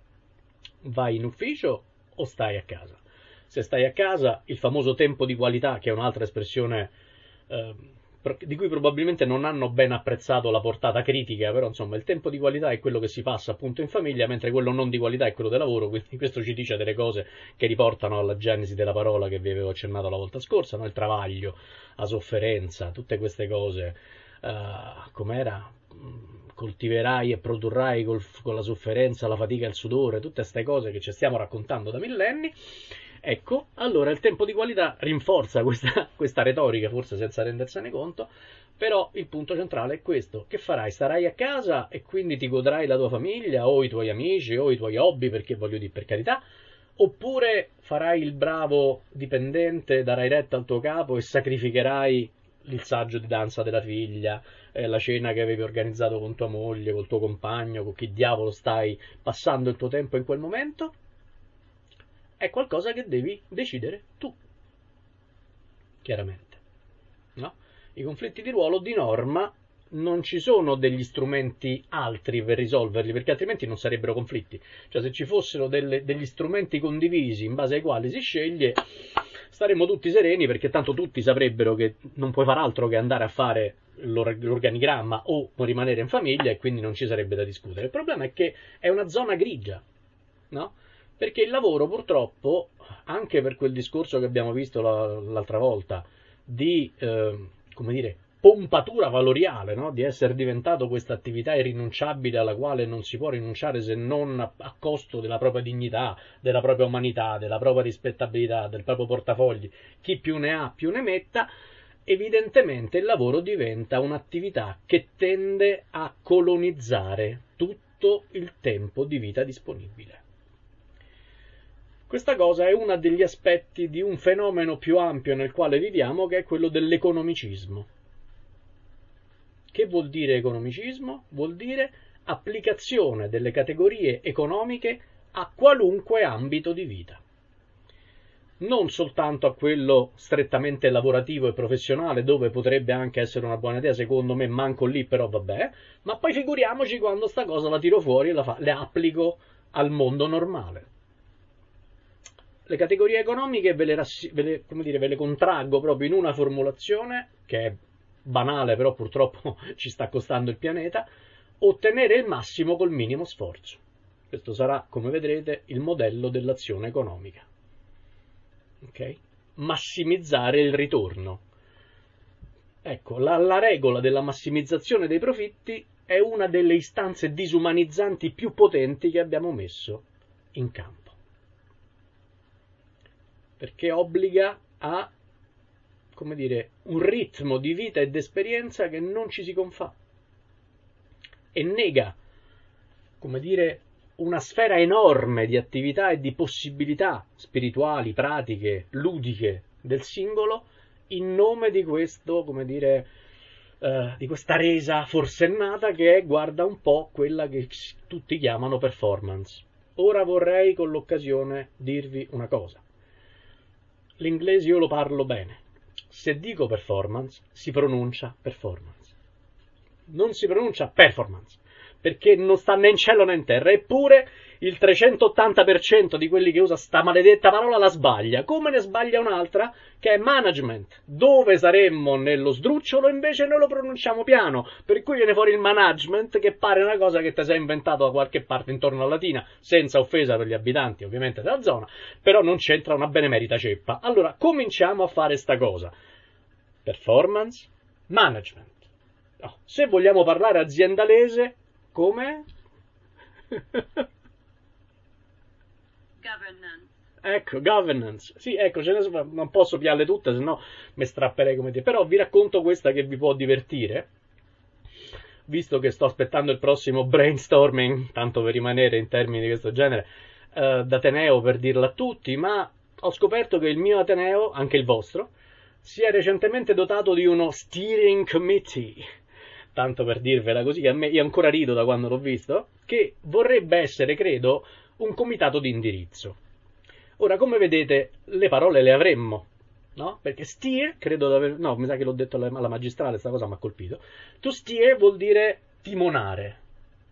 vai in ufficio o stai a casa? Se stai a casa, il famoso tempo di qualità, che è un'altra espressione eh, di cui probabilmente non hanno ben apprezzato la portata critica, però insomma il tempo di qualità è quello che si passa appunto in famiglia, mentre quello non di qualità è quello del lavoro, quindi questo ci dice delle cose che riportano alla genesi della parola che vi avevo accennato la volta scorsa, no? Il travaglio, la sofferenza, tutte queste cose, uh, com'era? Coltiverai e produrrai col, con la sofferenza, la fatica e il sudore, tutte queste cose che ci stiamo raccontando da millenni. Ecco, allora il tempo di qualità rinforza questa, questa retorica, forse senza rendersene conto, però il punto centrale è questo: che farai? Starai a casa e quindi ti godrai la tua famiglia o i tuoi amici o i tuoi hobby, perché voglio dire, per carità, oppure farai il bravo dipendente, darai retta al tuo capo e sacrificherai il saggio di danza della figlia, eh, la cena che avevi organizzato con tua moglie, col tuo compagno, con chi diavolo stai passando il tuo tempo in quel momento? È qualcosa che devi decidere tu, chiaramente, no? I conflitti di ruolo di norma non ci sono degli strumenti altri per risolverli, perché altrimenti non sarebbero conflitti. Cioè, se ci fossero delle, degli strumenti condivisi in base ai quali si sceglie, staremmo tutti sereni, perché tanto tutti saprebbero che non puoi far altro che andare a fare l'organigramma o rimanere in famiglia, e quindi non ci sarebbe da discutere. Il problema è che è una zona grigia, no? Perché il lavoro, purtroppo, anche per quel discorso che abbiamo visto la, l'altra volta, di, eh, come dire, pompatura valoriale, no? Di essere diventato questa attività irrinunciabile alla quale non si può rinunciare se non a, a costo della propria dignità, della propria umanità, della propria rispettabilità, del proprio portafogli. Chi più ne ha più ne metta. Evidentemente il lavoro diventa un'attività che tende a colonizzare tutto il tempo di vita disponibile. Questa cosa è uno degli aspetti di un fenomeno più ampio nel quale viviamo, che è quello dell'economicismo. Che vuol dire economicismo? Vuol dire applicazione delle categorie economiche a qualunque ambito di vita. Non soltanto a quello strettamente lavorativo e professionale, dove potrebbe anche essere una buona idea, secondo me, manco lì, però vabbè, ma poi figuriamoci quando sta cosa la tiro fuori e la, fa, la applico al mondo normale. Le categorie economiche ve le, rassi- ve, le, come dire, ve le contraggo proprio in una formulazione che è banale, però purtroppo ci sta costando il pianeta: ottenere il massimo col minimo sforzo. Questo sarà, come vedrete, il modello dell'azione economica. Okay? Massimizzare il ritorno. Ecco, la, la regola della massimizzazione dei profitti è una delle istanze disumanizzanti più potenti che abbiamo messo in campo, perché obbliga a, come dire, un ritmo di vita ed esperienza che non ci si confà, e nega, come dire, una sfera enorme di attività e di possibilità spirituali, pratiche, ludiche del singolo, in nome di questo, come dire, eh, di questa resa forsennata che è, guarda un po', quella che tutti chiamano performance. Ora vorrei con l'occasione dirvi una cosa. L'inglese io lo parlo bene. Se dico performance, si pronuncia performance. Non si pronuncia performance, perché non sta né in cielo né in terra. Eppure il trecentottanta per cento di quelli che usa sta maledetta parola la sbaglia, come ne sbaglia un'altra che è management, dove saremmo nello sdrucciolo invece noi lo pronunciamo piano, per cui viene fuori il management, che pare una cosa che ti sei inventato da qualche parte intorno alla Latina, senza offesa per gli abitanti ovviamente della zona, però non c'entra una benemerita ceppa. Allora cominciamo a fare sta cosa: performance, management. No, se vogliamo parlare aziendalese, come? Governance. Ecco, governance. Sì, ecco, ce ne so, non posso piarle tutte, sennò mi strapperei come dire. Però vi racconto questa che vi può divertire, visto che sto aspettando il prossimo brainstorming, tanto per rimanere in termini di questo genere, eh, d'Ateneo, per dirla a tutti, ma ho scoperto che il mio Ateneo, anche il vostro, si è recentemente dotato di uno steering committee, tanto per dirvela così, che a me, io ancora rido da quando l'ho visto, che vorrebbe essere, credo, un comitato di indirizzo. Ora, come vedete, le parole le avremmo, no? Perché steer, credo di aver... no, mi sa che l'ho detto alla magistrale, sta cosa mi ha colpito. To steer vuol dire timonare,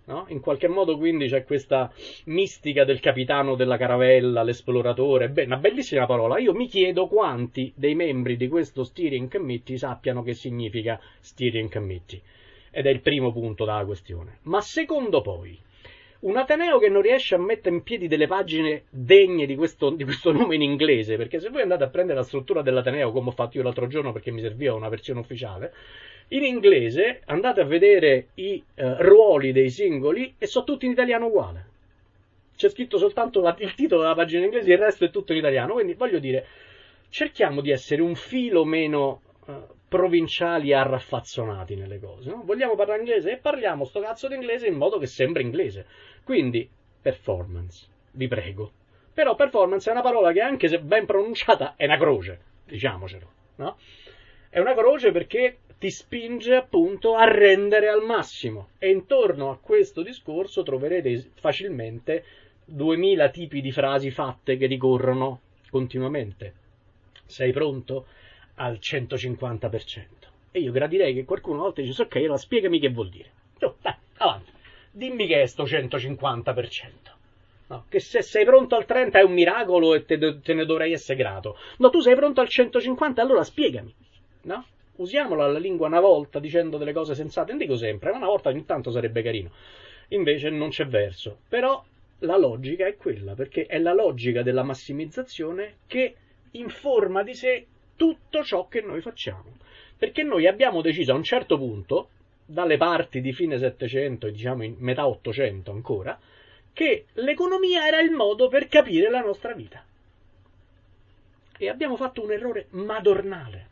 no? In qualche modo quindi c'è questa mistica del capitano della caravella, l'esploratore, beh, una bellissima parola. Io mi chiedo quanti dei membri di questo steering committee sappiano che significa steering committee, ed è il primo punto della questione. Ma secondo poi, un ateneo che non riesce a mettere in piedi delle pagine degne di questo, di questo nome in inglese, perché se voi andate a prendere la struttura dell'ateneo, come ho fatto io l'altro giorno perché mi serviva una versione ufficiale, in inglese andate a vedere i eh, ruoli dei singoli e sono tutti in italiano uguale. C'è scritto soltanto la, il titolo della pagina in inglese, il resto è tutto in italiano. Quindi voglio dire, cerchiamo di essere un filo meno eh, provinciali e arraffazzonati nelle cose, no? Vogliamo parlare inglese? E parliamo sto cazzo di inglese in modo che sembra inglese. Quindi, performance, vi prego. Però performance è una parola che, anche se ben pronunciata, è una croce, diciamocelo, no? È una croce perché ti spinge appunto a rendere al massimo, e intorno a questo discorso troverete facilmente duemila tipi di frasi fatte che ricorrono continuamente. Sei pronto? Al centocinquanta per cento. E io gradirei che qualcuno una volta dice: ok, allora spiegami che vuol dire. No, dai, avanti. Dimmi che è sto centocinquanta per cento. No, che se sei pronto al trenta è un miracolo e te, te ne dovrei essere grato. No, tu sei pronto al centocinquanta, allora spiegami. No? Usiamola la lingua una volta dicendo delle cose sensate, non dico sempre, ma una volta ogni tanto sarebbe carino. Invece non c'è verso. Però la logica è quella, perché è la logica della massimizzazione che informa di sé tutto ciò che noi facciamo. Perché noi abbiamo deciso a un certo punto, dalle parti di fine Settecento e diciamo in metà Ottocento ancora, che l'economia era il modo per capire la nostra vita. E abbiamo fatto un errore madornale.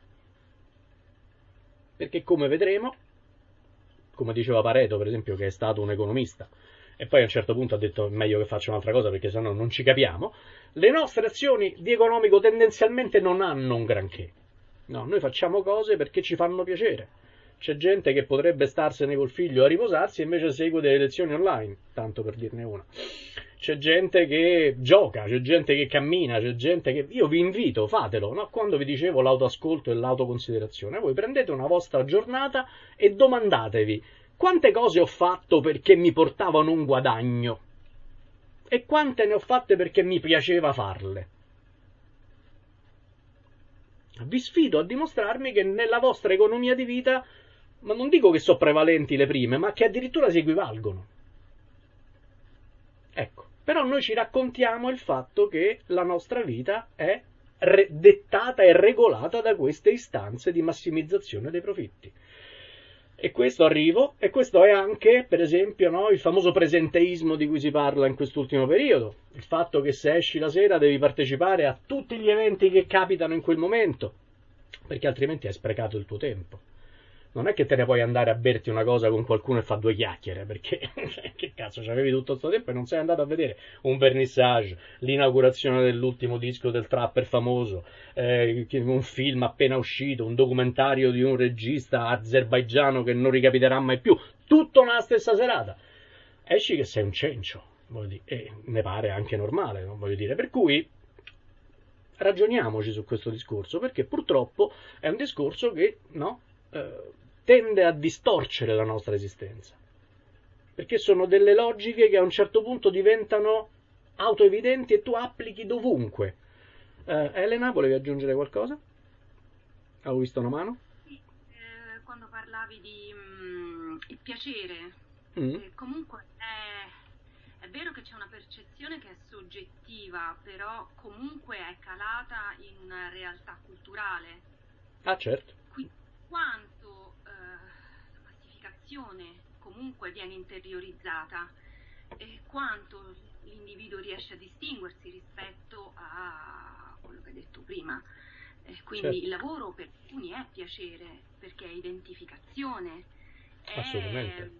Perché, come vedremo, come diceva Pareto, per esempio, che è stato un economista, e poi a un certo punto ha detto è meglio che faccia un'altra cosa perché sennò non ci capiamo, le nostre azioni di economico tendenzialmente non hanno un granché. No, noi facciamo cose perché ci fanno piacere. C'è gente che potrebbe starsene col figlio a riposarsi e invece segue delle lezioni online, tanto per dirne una. C'è gente che gioca, c'è gente che cammina, c'è gente che... Io vi invito, fatelo, no? Quando vi dicevo l'autoascolto e l'autoconsiderazione, voi prendete una vostra giornata e domandatevi: quante cose ho fatto perché mi portavano un guadagno? E quante ne ho fatte perché mi piaceva farle? Vi sfido a dimostrarmi che nella vostra economia di vita, ma non dico che sono prevalenti le prime, ma che addirittura si equivalgono. Ecco, però noi ci raccontiamo il fatto che la nostra vita è re- dettata e regolata da queste istanze di massimizzazione dei profitti. E questo arrivo, e questo è anche, per esempio, no, il famoso presenteismo di cui si parla in quest'ultimo periodo. Il fatto che se esci la sera devi partecipare a tutti gli eventi che capitano in quel momento, perché altrimenti hai sprecato il tuo tempo. Non è che te ne puoi andare a berti una cosa con qualcuno e fa due chiacchiere, perché che cazzo, c'avevi tutto questo tempo e non sei andato a vedere un vernissage, l'inaugurazione dell'ultimo disco del trapper famoso, eh, un film appena uscito, un documentario di un regista azerbaigiano che non ricapiterà mai più, tutto nella stessa serata. Esci che sei un cencio, voglio dire, e ne pare anche normale, no? Voglio dire, per cui ragioniamoci su questo discorso, perché purtroppo è un discorso che, no, eh, tende a distorcere la nostra esistenza, perché sono delle logiche che a un certo punto diventano autoevidenti e tu applichi dovunque. eh, Elena, volevi aggiungere qualcosa? Avevo visto una mano? Sì, eh, quando parlavi di mm, il piacere, Mm. eh, comunque è, è vero che c'è una percezione che è soggettiva, però comunque è calata in una realtà culturale. Ah, certo. Quindi quanto eh, la massificazione comunque viene interiorizzata e quanto l'individuo riesce a distinguersi rispetto a quello che hai detto prima. Eh, quindi Certo. il lavoro per alcuni è piacere, perché è identificazione, è, Assolutamente.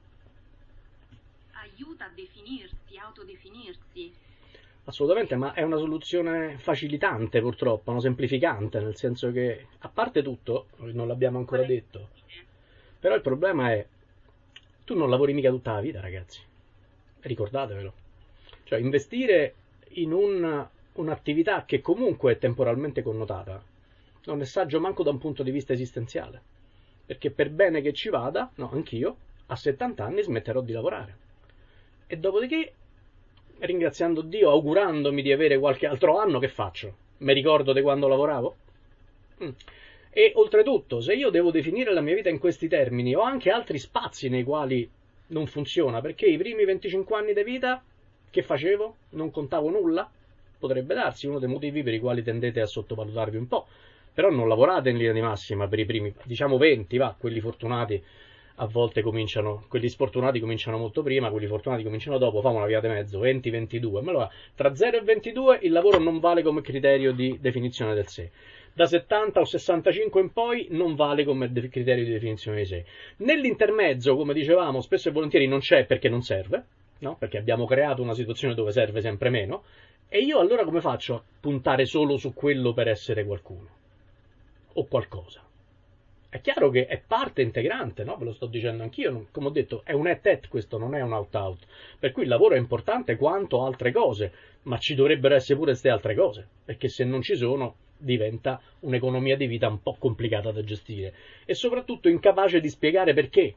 aiuta a definirsi, autodefinirsi. Assolutamente, ma è una soluzione facilitante purtroppo, no? Semplificante, nel senso che, a parte tutto, non l'abbiamo ancora Qual è- detto, però il problema è, tu non lavori mica tutta la vita, ragazzi, ricordatevelo. Cioè, investire in un, un'attività che comunque è temporalmente connotata non è saggio manco da un punto di vista esistenziale, perché per bene che ci vada, no, anch'io, a settanta anni smetterò di lavorare. e dopodiché, ringraziando Dio, augurandomi di avere qualche altro anno, che faccio? Mi ricordo di quando lavoravo? Mm. E oltretutto, se io devo definire la mia vita in questi termini, ho anche altri spazi nei quali non funziona, perché i primi venticinque anni di vita, che facevo? Non contavo nulla? Potrebbe darsi, uno dei motivi per i quali tendete a sottovalutarvi un po', però non lavorate in linea di massima per i primi, diciamo venti, va, quelli fortunati a volte cominciano, quelli sfortunati cominciano molto prima, quelli fortunati cominciano dopo, famo una via di mezzo, venti ventidue, ma allora tra zero e ventidue il lavoro non vale come criterio di definizione del sé. Da settanta o sessantacinque in poi non vale come criterio di definizione di sé. Nell'intermezzo, come dicevamo, spesso e volentieri non c'è perché non serve, no? Perché abbiamo creato una situazione dove serve sempre meno, e io allora come faccio a puntare solo su quello per essere qualcuno? O qualcosa? È chiaro che è parte integrante, no? Ve lo sto dicendo anch'io, come ho detto, è un et-et questo, non è un out-out. Per cui il lavoro è importante quanto altre cose, ma ci dovrebbero essere pure queste altre cose, perché se non ci sono diventa un'economia di vita un po' complicata da gestire e soprattutto incapace di spiegare perché.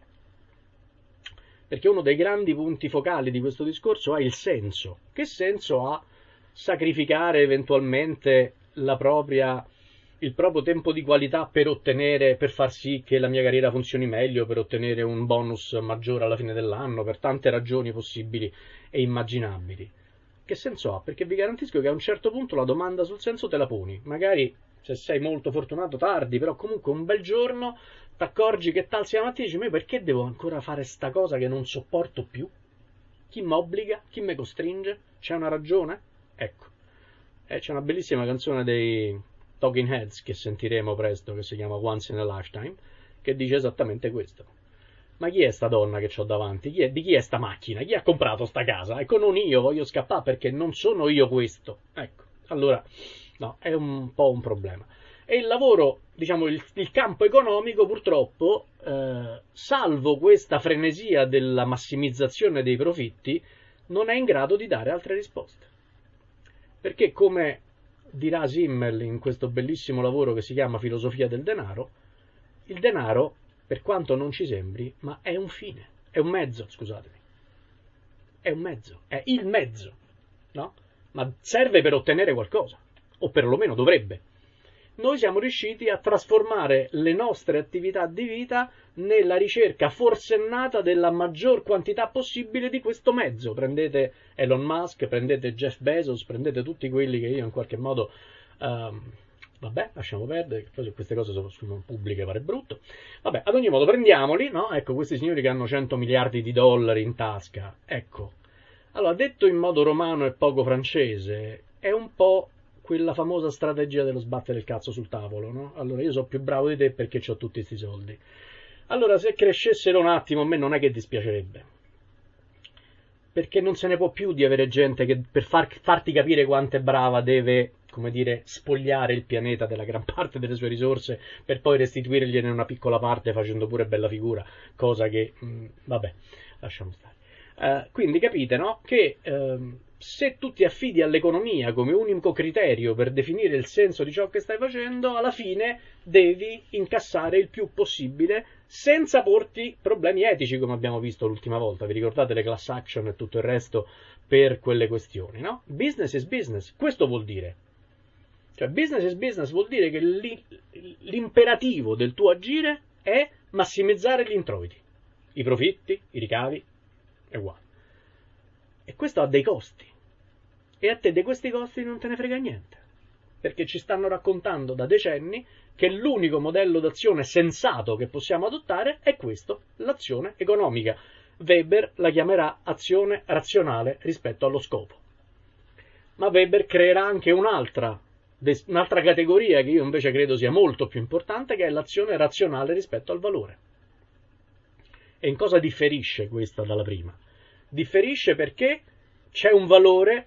Perché uno dei grandi punti focali di questo discorso è il senso. Che senso ha sacrificare eventualmente la propria, il proprio tempo di qualità per ottenere, per far sì che la mia carriera funzioni meglio, per ottenere un bonus maggiore alla fine dell'anno, per tante ragioni possibili e immaginabili? Che senso ha? Perché vi garantisco che a un certo punto la domanda sul senso te la poni. Magari, se sei molto fortunato, tardi, però comunque un bel giorno ti accorgi che t'alzi la mattina e dici, ma perché devo ancora fare sta cosa che non sopporto più? Chi mi obbliga? Chi mi costringe? C'è una ragione? Ecco. Eh, c'è una bellissima canzone dei Talking Heads che sentiremo presto, che si chiama Once in a Lifetime, che dice esattamente questo. Ma chi è sta donna che ho davanti? Chi è, di chi è sta macchina? Chi ha comprato sta casa? Ecco, non io, voglio scappare perché non sono io questo. Ecco, allora, no, è un po' un problema. E il lavoro, diciamo, il, il campo economico, purtroppo, eh, salvo questa frenesia della massimizzazione dei profitti, non è in grado di dare altre risposte. Perché, come dirà Simmel in questo bellissimo lavoro che si chiama Filosofia del denaro, il denaro, per quanto non ci sembri, ma è un fine, è un mezzo, scusatemi, è un mezzo, è il mezzo, no? Ma serve per ottenere qualcosa, o perlomeno dovrebbe. Noi siamo riusciti a trasformare le nostre attività di vita nella ricerca forsennata della maggior quantità possibile di questo mezzo. Prendete Elon Musk, prendete Jeff Bezos, prendete tutti quelli che io in qualche modo... Um, Vabbè, lasciamo perdere, poi su queste cose sono, sono pubbliche, pare brutto. Vabbè, ad ogni modo, prendiamoli, no? Ecco, questi signori che hanno cento miliardi di dollari in tasca. Ecco. Allora, detto in modo romano e poco francese, è un po' quella famosa strategia dello sbattere il cazzo sul tavolo, no? Allora, io sono più bravo di te perché ho tutti questi soldi. Allora, se crescessero un attimo, a me non è che dispiacerebbe. Perché non se ne può più di avere gente che per far, farti capire quanto è brava deve, come dire, spogliare il pianeta della gran parte delle sue risorse per poi restituirgliene una piccola parte facendo pure bella figura, cosa che, mh, vabbè, lasciamo stare. Uh, quindi capite, no? Che uh, se tu ti affidi all'economia come unico criterio per definire il senso di ciò che stai facendo, alla fine devi incassare il più possibile senza porti problemi etici, come abbiamo visto l'ultima volta. Vi ricordate le class action e tutto il resto per quelle questioni, no? Business is business, questo vuol dire. Cioè, business is business vuol dire che l'imperativo del tuo agire è massimizzare gli introiti, i profitti, i ricavi, è uguale. E questo ha dei costi. E a te di questi costi non te ne frega niente. Perché ci stanno raccontando da decenni che l'unico modello d'azione sensato che possiamo adottare è questo, l'azione economica. Weber la chiamerà azione razionale rispetto allo scopo. Ma Weber creerà anche un'altra, un'altra categoria che io invece credo sia molto più importante, che è l'azione razionale rispetto al valore. E in cosa differisce questa dalla prima? Differisce perché c'è un valore.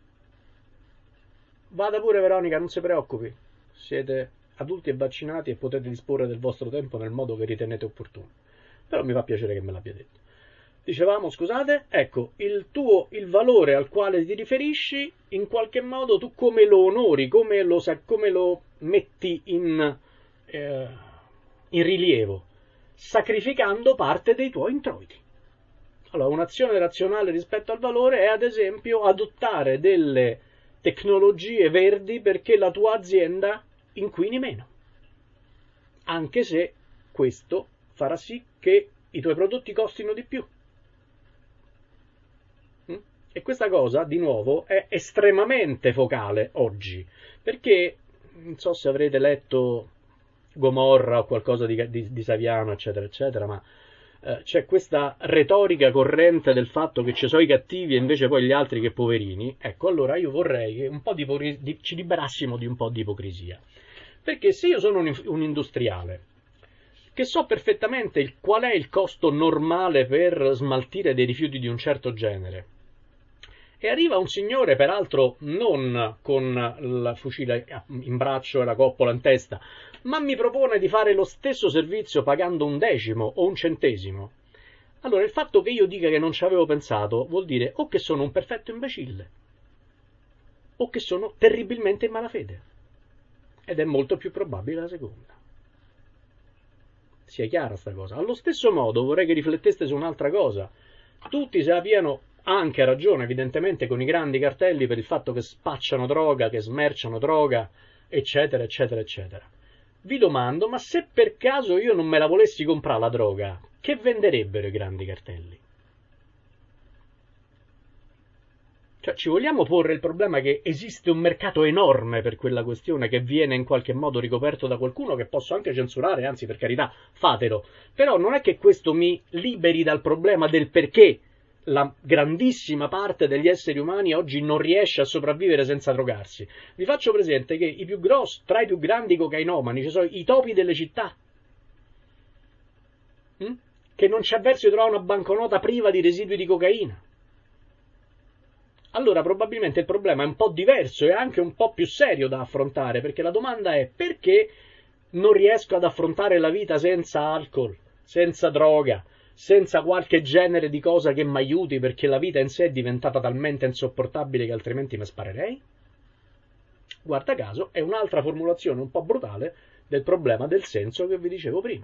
Vada pure Veronica, non si preoccupi, siete adulti e vaccinati e potete disporre del vostro tempo nel modo che ritenete opportuno. Però mi fa piacere che me l'abbia detto. Dicevamo, scusate, ecco, il tuo, il valore al quale ti riferisci, in qualche modo tu come lo onori, come lo, come lo metti in, eh, in rilievo, sacrificando parte dei tuoi introiti. Allora, un'azione razionale rispetto al valore è, ad esempio, adottare delle tecnologie verdi perché la tua azienda inquini meno, anche se questo farà sì che i tuoi prodotti costino di più. E questa cosa, di nuovo, è estremamente focale oggi, perché, non so se avrete letto Gomorra o qualcosa di, di, di Saviano, eccetera, eccetera, ma eh, c'è questa retorica corrente del fatto che ci sono i cattivi e invece poi gli altri che poverini. Ecco, allora io vorrei che un po' di, di, ci liberassimo di un po' di ipocrisia. Perché se io sono un, un industriale, che so perfettamente il, qual è il costo normale per smaltire dei rifiuti di un certo genere, e arriva un signore, peraltro non con il fucile in braccio e la coppola in testa, ma mi propone di fare lo stesso servizio pagando un decimo o un centesimo, allora il fatto che io dica che non ci avevo pensato vuol dire o che sono un perfetto imbecille o che sono terribilmente in malafede, ed è molto più probabile la seconda. Sia chiara sta cosa. Allo stesso modo vorrei che rifletteste su un'altra cosa. Tutti se la piano, anche a ragione evidentemente, con i grandi cartelli per il fatto che spacciano droga, che smerciano droga, eccetera, eccetera, eccetera. Vi domando, ma se per caso io non me la volessi comprare la droga, che venderebbero i grandi cartelli? Cioè, ci vogliamo porre il problema che esiste un mercato enorme per quella questione che viene in qualche modo ricoperto da qualcuno, che posso anche censurare, anzi per carità, fatelo, però non è che questo mi liberi dal problema del perché la grandissima parte degli esseri umani oggi non riesce a sopravvivere senza drogarsi. Vi faccio presente che i più grossi, tra i più grandi cocainomani ci sono i topi delle città, hm? che non c'è verso di trovare una banconota priva di residui di cocaina. Allora probabilmente il problema è un po' diverso e anche un po' più serio da affrontare, perché la domanda è: perché non riesco ad affrontare la vita senza alcol, senza droga, senza qualche genere di cosa che mi aiuti, perché la vita in sé è diventata talmente insopportabile che altrimenti mi sparerei? Guarda caso è un'altra formulazione un po' brutale del problema del senso che vi dicevo prima.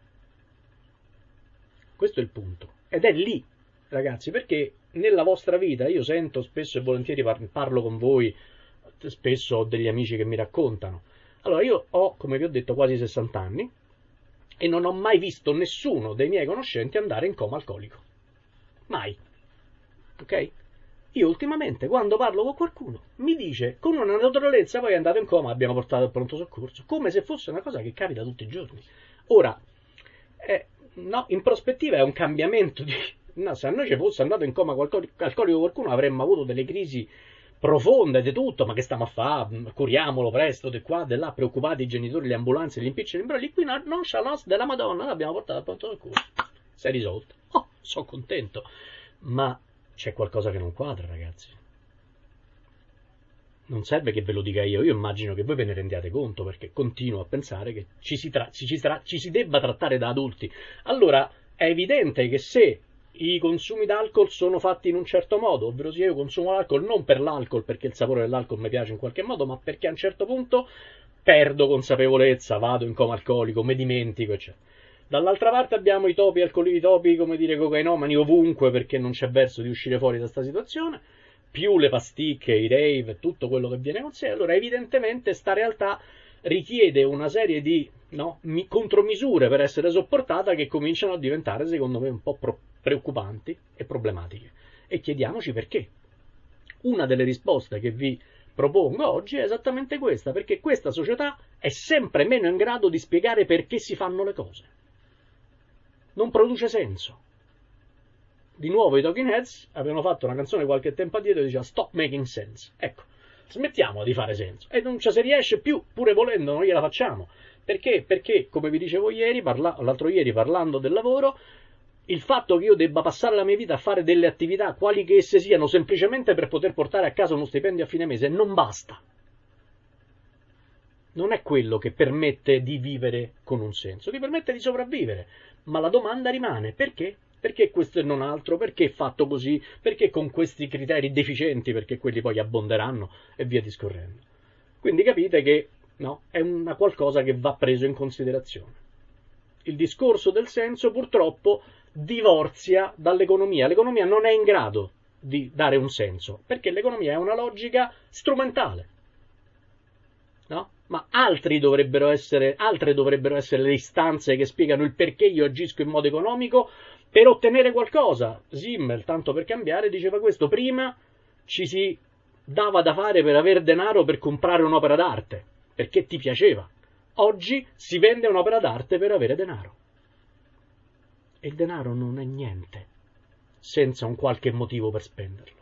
Questo è il punto, ed è lì, ragazzi, perché nella vostra vita io sento spesso e volentieri, parlo con voi, spesso ho degli amici che mi raccontano. Allora io ho, come vi ho detto, quasi sessanta anni e non ho mai visto nessuno dei miei conoscenti andare in coma alcolico. Mai. Ok? Io ultimamente, quando parlo con qualcuno, mi dice con una naturalezza: poi è andato in coma, abbiamo portato al pronto soccorso, come se fosse una cosa che capita tutti i giorni. Ora, eh, no, in prospettiva è un cambiamento di... No, se a noi ci fosse andato in coma alcolico qualcuno avremmo avuto delle crisi profonde di tutto, ma che stiamo a fare? Curiamolo presto, di qua, di là, preoccupati i genitori, le ambulanze, gli impicci, gli imbrogli. Qui no, non c'è la nostra della Madonna, l'abbiamo portata al pronto soccorso. Si è risolto. Oh, sono contento. Ma c'è qualcosa che non quadra, ragazzi. Non serve che ve lo dica io, io immagino che voi ve ne rendiate conto, perché continuo a pensare che ci si, tra- ci, ci, tra- ci si debba trattare da adulti. Allora, è evidente che se i consumi d'alcol sono fatti in un certo modo, ovvero sia io consumo l'alcol non per l'alcol, perché il sapore dell'alcol mi piace in qualche modo, ma perché a un certo punto perdo consapevolezza, vado in coma alcolico, mi dimentico, eccetera. Dall'altra parte abbiamo i topi alcolici, i topi, come dire, cocainomani ovunque, perché non c'è verso di uscire fuori da questa situazione, più le pasticche, i rave, tutto quello che viene con sé. Allora evidentemente sta realtà richiede una serie di no, contromisure per essere sopportata, che cominciano a diventare, secondo me, un po' preoccupanti e problematiche. E chiediamoci perché. Una delle risposte che vi propongo oggi è esattamente questa, perché questa società è sempre meno in grado di spiegare perché si fanno le cose. Non produce senso. Di nuovo i Talking Heads avevano fatto una canzone qualche tempo addietro che diceva Stop Making Sense. Ecco, smettiamo di fare senso. E non ci si riesce più, pure volendo non gliela facciamo. Perché? Perché, come vi dicevo ieri, parla- l'altro ieri parlando del lavoro, il fatto che io debba passare la mia vita a fare delle attività, quali che esse siano, semplicemente per poter portare a casa uno stipendio a fine mese, non basta. Non è quello che permette di vivere con un senso, ti permette di sopravvivere. Ma la domanda rimane: perché? Perché questo e non altro? Perché fatto così? Perché con questi criteri deficienti? Perché quelli poi abbonderanno e via discorrendo. Quindi capite che no, è una qualcosa che va preso in considerazione. il discorso del senso purtroppo divorzia dall'economia. L'economia non è in grado di dare un senso, perché l'economia è una logica strumentale, no? Ma altri dovrebbero essere, altre dovrebbero essere le istanze che spiegano il perché io agisco in modo economico per ottenere qualcosa. Simmel, tanto per cambiare, diceva questo: prima ci si dava da fare per avere denaro per comprare un'opera d'arte, perché ti piaceva. Oggi si vende un'opera d'arte per avere denaro. E il denaro non è niente senza un qualche motivo per spenderlo.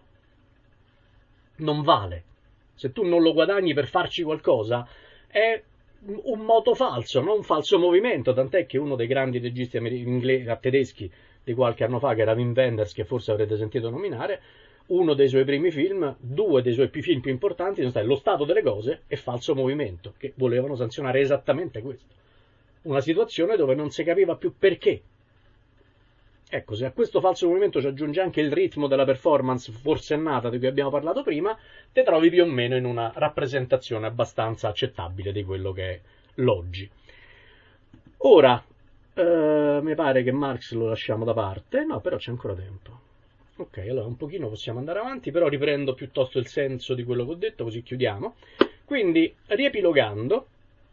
Non vale. Se tu non lo guadagni per farci qualcosa, è un moto falso, non un falso movimento, tant'è che uno dei grandi registi inglesi, tedeschi di qualche anno fa, che era Wim Wenders, che forse avrete sentito nominare, uno dei suoi primi film, due dei suoi film più importanti sono stati Lo stato delle cose e Falso movimento, che volevano sanzionare esattamente questo. Una situazione dove non si capiva più perché. Ecco, se a questo falso movimento ci aggiunge anche il ritmo della performance forsennata di cui abbiamo parlato prima, te trovi più o meno in una rappresentazione abbastanza accettabile di quello che è l'oggi. Ora, eh, mi pare che Marx lo lasciamo da parte, no, però c'è ancora tempo. Ok, allora un pochino possiamo andare avanti, però riprendo piuttosto il senso di quello che ho detto, così chiudiamo. Quindi, riepilogando,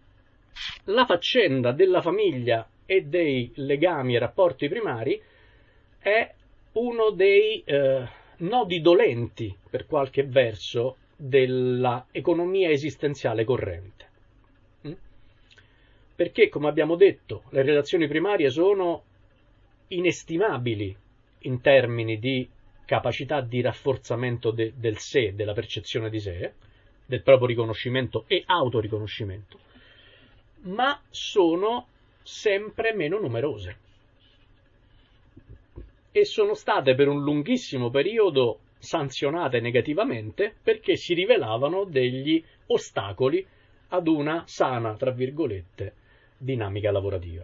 la faccenda della famiglia e dei legami e rapporti primari è uno dei eh, nodi dolenti, per qualche verso, della economia esistenziale corrente. Mm? Perché, come abbiamo detto, le relazioni primarie sono inestimabili in termini di capacità di rafforzamento de- del sé, della percezione di sé, del proprio riconoscimento e autoriconoscimento, ma sono sempre meno numerose. E sono state per un lunghissimo periodo sanzionate negativamente perché si rivelavano degli ostacoli ad una sana, tra virgolette, dinamica lavorativa.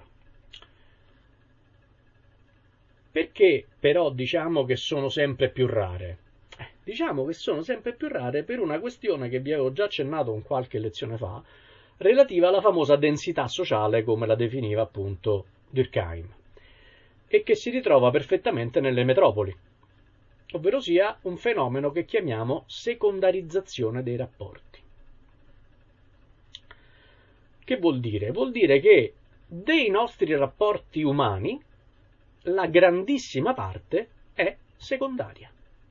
Perché però diciamo che sono sempre più rare? Eh, diciamo che sono sempre più rare per una questione che vi avevo già accennato un qualche lezione fa, relativa alla famosa densità sociale, come la definiva appunto Durkheim, e che si ritrova perfettamente nelle metropoli, ovvero sia un fenomeno che chiamiamo secondarizzazione dei rapporti. Che vuol dire? Vuol dire che dei nostri rapporti umani la grandissima parte è secondaria.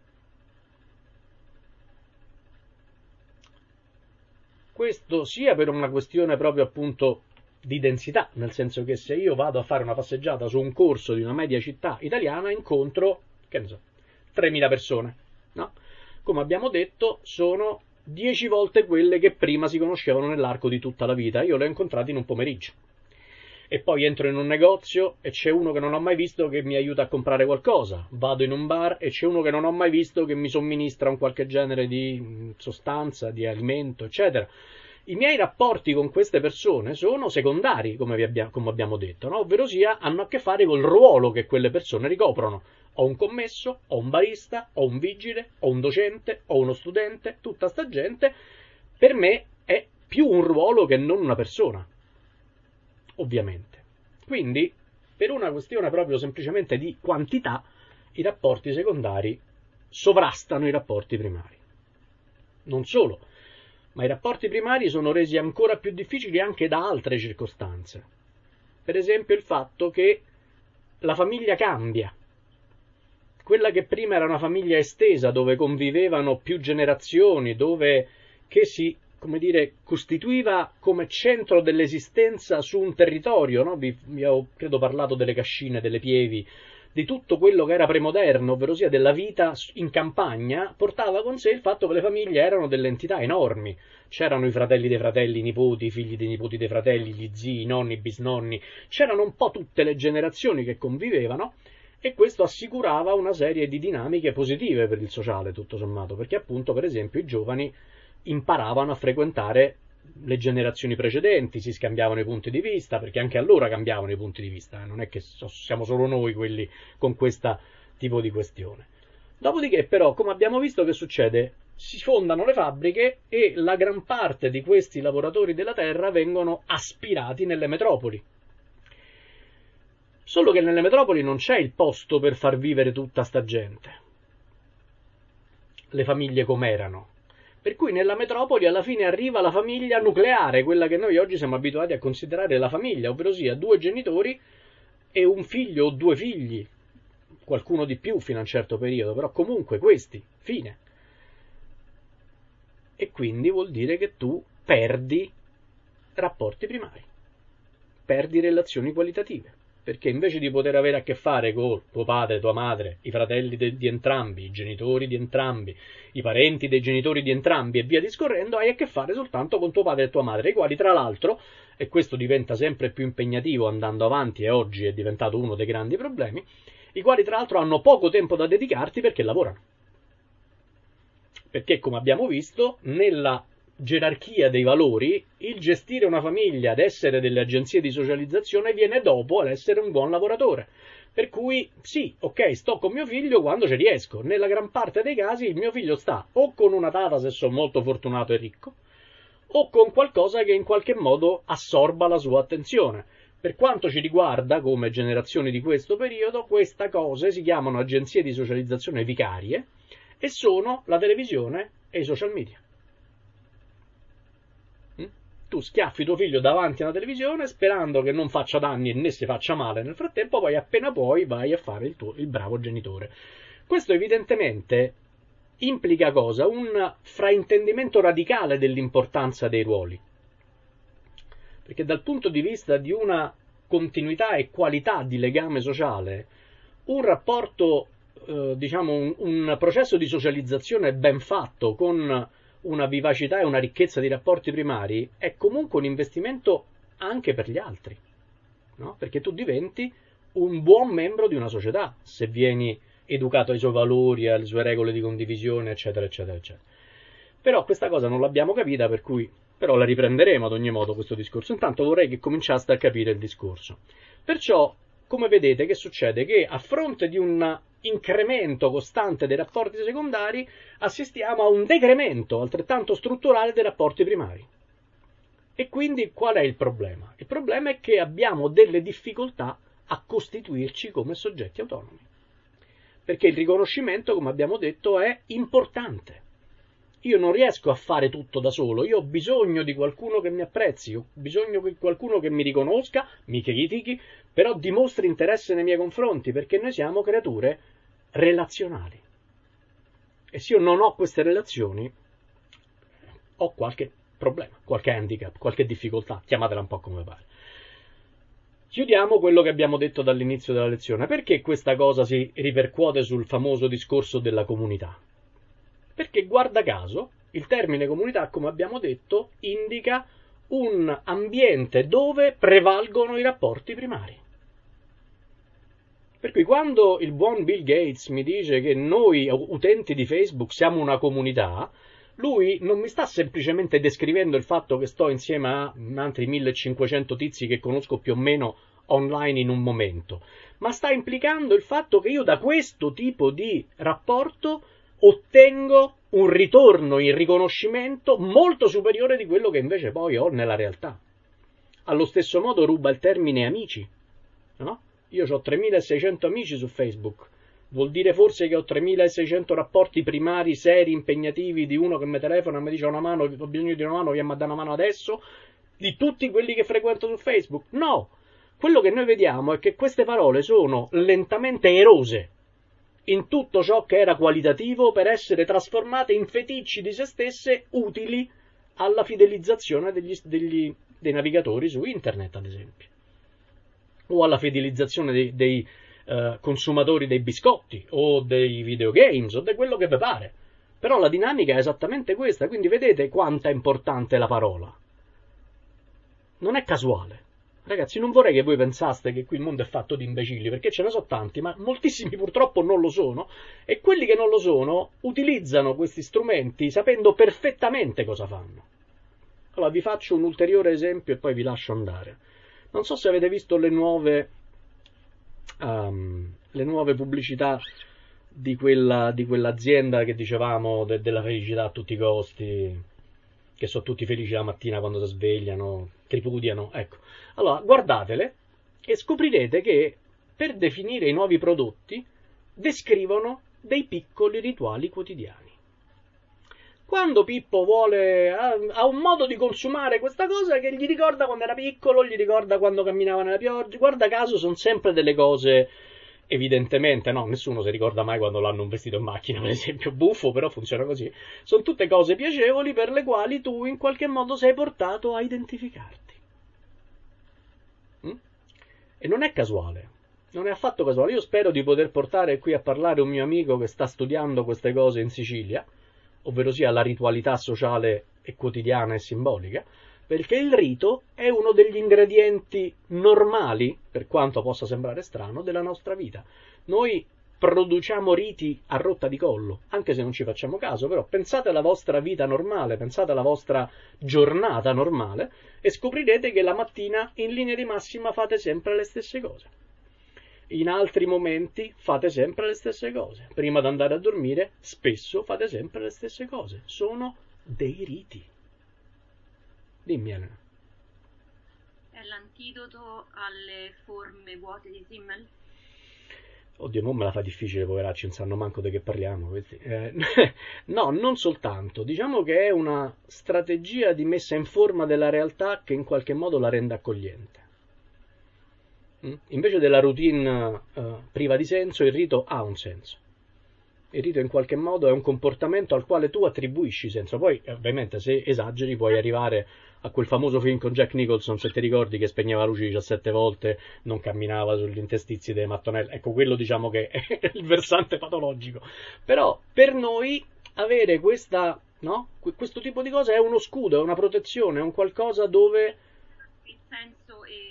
Questo sia per una questione proprio appunto di densità, nel senso che se io vado a fare una passeggiata su un corso di una media città italiana incontro, che ne so, tremila persone, no? Come abbiamo detto, sono dieci volte quelle che prima si conoscevano nell'arco di tutta la vita. Io le ho incontrate in un pomeriggio. E poi entro in un negozio e c'è uno che non ho mai visto che mi aiuta a comprare qualcosa. Vado in un bar e c'è uno che non ho mai visto che mi somministra un qualche genere di sostanza, di alimento, eccetera. I miei rapporti con queste persone sono secondari, come, vi abbia, come abbiamo detto, no? Ovvero sia, hanno a che fare col ruolo che quelle persone ricoprono. Ho un commesso, ho un barista, ho un vigile, ho un docente, ho uno studente, tutta sta gente, per me è più un ruolo che non una persona, ovviamente. Quindi, per una questione proprio semplicemente di quantità, i rapporti secondari sovrastano i rapporti primari. Non solo, ma i rapporti primari sono resi ancora più difficili anche da altre circostanze. Per esempio il fatto che la famiglia cambia. Quella che prima era una famiglia estesa, dove convivevano più generazioni, dove che si, come dire, costituiva come centro dell'esistenza su un territorio, no? Vi, vi ho credo parlato delle cascine, delle pievi, di tutto quello che era premoderno, ovvero sia della vita in campagna, portava con sé il fatto che le famiglie erano delle entità enormi. C'erano i fratelli dei fratelli, i nipoti, i figli dei nipoti dei fratelli, gli zii, i nonni, i bisnonni, c'erano un po' tutte le generazioni che convivevano, e questo assicurava una serie di dinamiche positive per il sociale, tutto sommato, perché appunto, per esempio, i giovani imparavano a frequentare le generazioni precedenti, si scambiavano i punti di vista, perché anche allora cambiavano i punti di vista, eh? Non è che siamo solo noi quelli con questo tipo di questione. Dopodiché però, come abbiamo visto, che succede? Si fondano le fabbriche e la gran parte di questi lavoratori della terra vengono aspirati nelle metropoli. Solo che nelle metropoli non c'è il posto per far vivere tutta sta gente, le famiglie com'erano. Per cui nella metropoli alla fine arriva la famiglia nucleare, quella che noi oggi siamo abituati a considerare la famiglia, ovvero sia due genitori e un figlio o due figli, qualcuno di più fino a un certo periodo, però comunque questi, fine. E quindi vuol dire che tu perdi rapporti primari, perdi relazioni qualitative, perché invece di poter avere a che fare con tuo padre, tua madre, i fratelli de- di entrambi, i genitori di entrambi, i parenti dei genitori di entrambi e via discorrendo, hai a che fare soltanto con tuo padre e tua madre, i quali tra l'altro, e questo diventa sempre più impegnativo andando avanti e oggi è diventato uno dei grandi problemi, i quali tra l'altro hanno poco tempo da dedicarti perché lavorano. Perché, come abbiamo visto, nella gerarchia dei valori, il gestire una famiglia, ad essere delle agenzie di socializzazione, viene dopo all'essere un buon lavoratore. Per cui, sì, ok, sto con mio figlio quando ci riesco. Nella gran parte dei casi il mio figlio sta o con una tata, se sono molto fortunato e ricco, o con qualcosa che in qualche modo assorba la sua attenzione. Per quanto ci riguarda, come generazioni di questo periodo, queste cose si chiamano agenzie di socializzazione vicarie e sono la televisione e i social media. Mm? Tu schiaffi tuo figlio davanti a una televisione sperando che non faccia danni e né si faccia male nel frattempo, poi appena puoi vai a fare il, tuo, il bravo genitore. Questo evidentemente implica cosa? Un fraintendimento radicale dell'importanza dei ruoli. Perché dal punto di vista di una continuità e qualità di legame sociale, un rapporto, eh, diciamo, un, un processo di socializzazione ben fatto, con una vivacità e una ricchezza di rapporti primari, è comunque un investimento anche per gli altri, no? Perché tu diventi un buon membro di una società, se vieni educato ai suoi valori, alle sue regole di condivisione, eccetera, eccetera, eccetera. Però questa cosa non l'abbiamo capita, per cui però la riprenderemo ad ogni modo questo discorso. Intanto vorrei che cominciaste a capire il discorso. Perciò, come vedete, che succede? Che a fronte di un incremento costante dei rapporti secondari, assistiamo a un decremento altrettanto strutturale dei rapporti primari. E quindi qual è il problema? Il problema è che abbiamo delle difficoltà a costituirci come soggetti autonomi. Perché il riconoscimento, come abbiamo detto, è importante. Io non riesco a fare tutto da solo, io ho bisogno di qualcuno che mi apprezzi, ho bisogno di qualcuno che mi riconosca, mi critichi, però dimostri interesse nei miei confronti, perché noi siamo creature relazionali. E se io non ho queste relazioni, ho qualche problema, qualche handicap, qualche difficoltà, chiamatela un po' come pare. Chiudiamo quello che abbiamo detto dall'inizio della lezione. Perché questa cosa si ripercuote sul famoso discorso della comunità? Perché, guarda caso, il termine comunità, come abbiamo detto, indica un ambiente dove prevalgono i rapporti primari. Per cui quando il buon Bill Gates mi dice che noi utenti di Facebook siamo una comunità, lui non mi sta semplicemente descrivendo il fatto che sto insieme a altri millecinquecento tizi che conosco più o meno online in un momento, ma sta implicando il fatto che io da questo tipo di rapporto ottengo un ritorno in riconoscimento molto superiore di quello che invece poi ho nella realtà. Allo stesso modo ruba il termine amici, no? Io ho tremilaseicento amici su Facebook, vuol dire forse che ho tremilaseicento rapporti primari, seri, impegnativi, di uno che mi telefona e mi dice ho una mano, ho bisogno di una mano, vieni a dare una mano adesso, di tutti quelli che frequento su Facebook? No! Quello che noi vediamo è che queste parole sono lentamente erose in tutto ciò che era qualitativo per essere trasformate in feticci di se stesse utili alla fidelizzazione degli, degli, dei navigatori su internet, ad esempio, o alla fidelizzazione dei, dei uh, consumatori dei biscotti o dei videogames o di quello che vi pare. Però la dinamica è esattamente questa, quindi vedete quanto è importante la parola. Non è casuale. Ragazzi, non vorrei che voi pensaste che qui il mondo è fatto di imbecilli, perché ce ne sono tanti, ma moltissimi purtroppo non lo sono, e quelli che non lo sono utilizzano questi strumenti sapendo perfettamente cosa fanno. Allora vi faccio un ulteriore esempio e poi vi lascio andare. Non so se avete visto le nuove, um, le nuove pubblicità di, quella, di quell'azienda che dicevamo de, della felicità a tutti i costi, che sono tutti felici la mattina quando si svegliano, tripudiano, ecco. Allora, guardatele e scoprirete che per definire i nuovi prodotti, descrivono dei piccoli rituali quotidiani. Quando Pippo vuole, ha, ha un modo di consumare questa cosa che gli ricorda quando era piccolo, gli ricorda quando camminava nella pioggia, guarda caso sono sempre delle cose, evidentemente, no, nessuno si ricorda mai quando l'hanno investito in macchina, per esempio, buffo, però funziona così, sono tutte cose piacevoli per le quali tu in qualche modo sei portato a identificarti. Mm? E non è casuale, non è affatto casuale, io spero di poter portare qui a parlare un mio amico che sta studiando queste cose in Sicilia, ovvero sia la ritualità sociale e quotidiana e simbolica, perché il rito è uno degli ingredienti normali, per quanto possa sembrare strano, della nostra vita. Noi produciamo riti a rotta di collo, anche se non ci facciamo caso, però pensate alla vostra vita normale, pensate alla vostra giornata normale e scoprirete che la mattina in linea di massima fate sempre le stesse cose. In altri momenti fate sempre le stesse cose. Prima di andare a dormire, spesso fate sempre le stesse cose. Sono dei riti. Dimmi, Elena. È l'antidoto alle forme vuote di Simmel? Oddio, non me la fa difficile, poveracci, non sanno manco di che parliamo. Questi. Eh, no, non soltanto. Diciamo che è una strategia di messa in forma della realtà che in qualche modo la rende accogliente. Invece della routine uh, priva di senso, il rito ha un senso. Il rito in qualche modo è un comportamento al quale tu attribuisci senso. Poi, ovviamente, se esageri puoi arrivare a quel famoso film con Jack Nicholson, se ti ricordi, che spegneva la luce diciassette volte, non camminava sugli interstizi delle mattonelle. Ecco, quello diciamo che è il versante patologico. Però, per noi, avere questa, no? Questo tipo di cosa è uno scudo, è una protezione, è un qualcosa dove... Il senso e...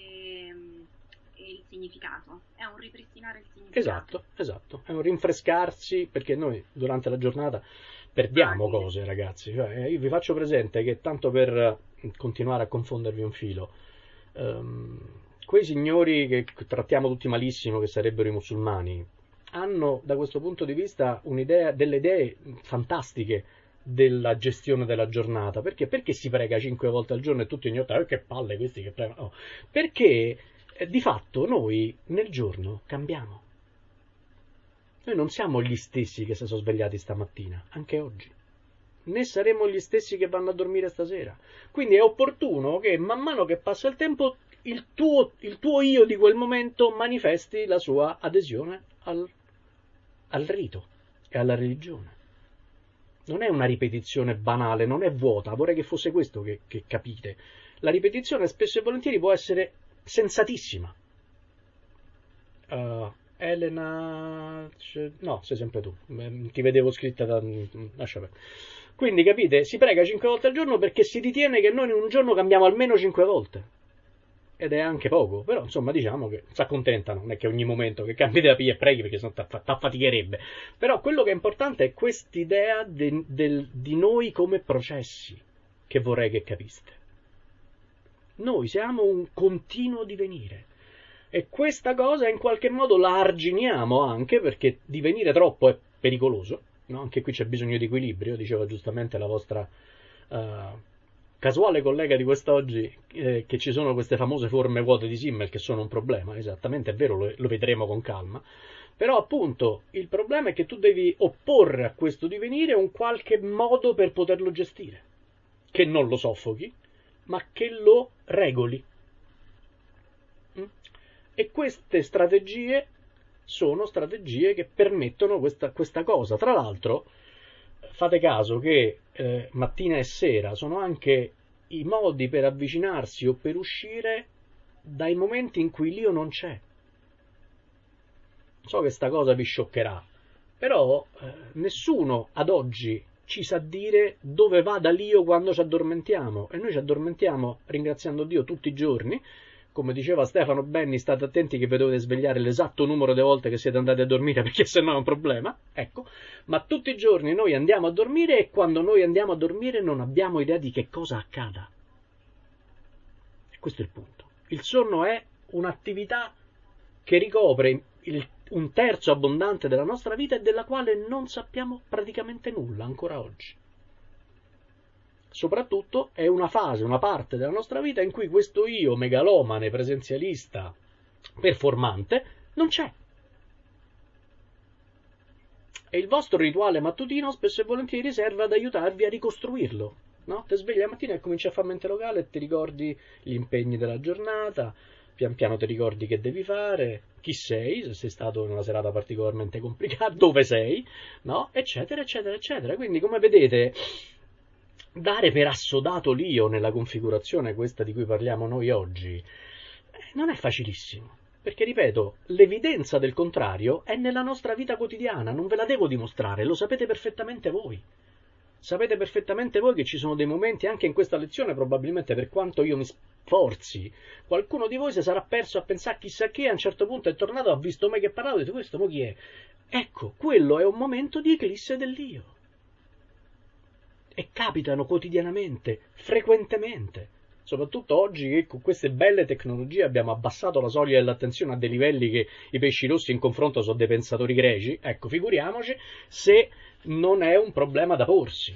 il significato, è un ripristinare il significato. Esatto, esatto, è un rinfrescarsi, perché noi durante la giornata perdiamo cose, ragazzi. Cioè, io vi faccio presente che, tanto per continuare a confondervi un filo, um, quei signori che trattiamo tutti malissimo, che sarebbero i musulmani, hanno da questo punto di vista un'idea, delle idee fantastiche della gestione della giornata. Perché? Perché si prega cinque volte al giorno e tutti ogni volta, eh, che palle questi che pregano. Oh. Perché di fatto noi nel giorno cambiamo. Noi non siamo gli stessi che si sono svegliati stamattina, anche oggi. Né saremo gli stessi che vanno a dormire stasera. Quindi è opportuno che man mano che passa il tempo il tuo, il tuo io di quel momento manifesti la sua adesione al, al rito e alla religione. Non è una ripetizione banale, non è vuota, vorrei che fosse questo che, che capite. La ripetizione spesso e volentieri può essere sensatissima. Uh, Elena, no, sei sempre tu, ti vedevo scritta da... lascia perdere. Quindi capite, si prega cinque volte al giorno perché si ritiene che noi in un giorno cambiamo almeno cinque volte, ed è anche poco, però insomma diciamo che si accontentano, non è che ogni momento che cambi terapia e preghi, perché sennò t'affaticherebbe. Però quello che è importante è quest'idea de, de, di noi come processi, che vorrei che capiste. Noi siamo un continuo divenire e questa cosa in qualche modo la arginiamo anche perché divenire troppo è pericoloso, no? Anche qui c'è bisogno di equilibrio, diceva giustamente la vostra uh, casuale collega di quest'oggi, eh, che ci sono queste famose forme vuote di Simmel che sono un problema, esattamente, è vero, lo, lo vedremo con calma, però appunto il problema è che tu devi opporre a questo divenire un qualche modo per poterlo gestire, che non lo soffochi, ma che lo regoli. Mm? E queste strategie sono strategie che permettono questa, questa cosa. Tra l'altro, fate caso che eh, mattina e sera sono anche i modi per avvicinarsi o per uscire dai momenti in cui l'io non c'è. So che sta cosa vi scioccherà, però eh, nessuno ad oggi ci sa dire dove va da l'io quando ci addormentiamo, e noi ci addormentiamo ringraziando Dio tutti i giorni. Come diceva Stefano Benni, state attenti che vi dovete svegliare l'esatto numero di volte che siete andati a dormire, perché sennò è un problema, ecco, ma tutti i giorni noi andiamo a dormire e quando noi andiamo a dormire non abbiamo idea di che cosa accada. E questo è il punto. Il sonno è un'attività che ricopre il, un terzo abbondante della nostra vita e della quale non sappiamo praticamente nulla ancora oggi. Soprattutto è una fase, una parte della nostra vita in cui questo io megalomane, presenzialista, performante, Non c'è. E il vostro rituale mattutino spesso e volentieri serve ad aiutarvi a ricostruirlo. No? Ti svegli la mattina e cominci a fare mente locale e ti ricordi gli impegni della giornata, pian piano ti ricordi che devi fare, chi sei, se sei stato in una serata particolarmente complicata, dove sei, no? Eccetera, eccetera, eccetera. Quindi, come vedete, dare per assodato l'io nella configurazione questa di cui parliamo noi oggi non è facilissimo. Perché, ripeto, l'evidenza del contrario è nella nostra vita quotidiana, non ve la devo dimostrare, lo sapete perfettamente voi. Sapete perfettamente voi che ci sono dei momenti, anche in questa lezione, probabilmente per quanto io mi sforzi, qualcuno di voi si sarà perso a pensare chissà che, a un certo punto è tornato, ha visto me che parlavo e ha detto questo, mo chi è? Ecco, quello è un momento di eclisse dell'io. E capitano quotidianamente, frequentemente. Soprattutto oggi che con queste belle tecnologie abbiamo abbassato la soglia dell'attenzione a dei livelli che i pesci rossi in confronto sono dei pensatori greci, ecco, figuriamoci se non è un problema da porsi.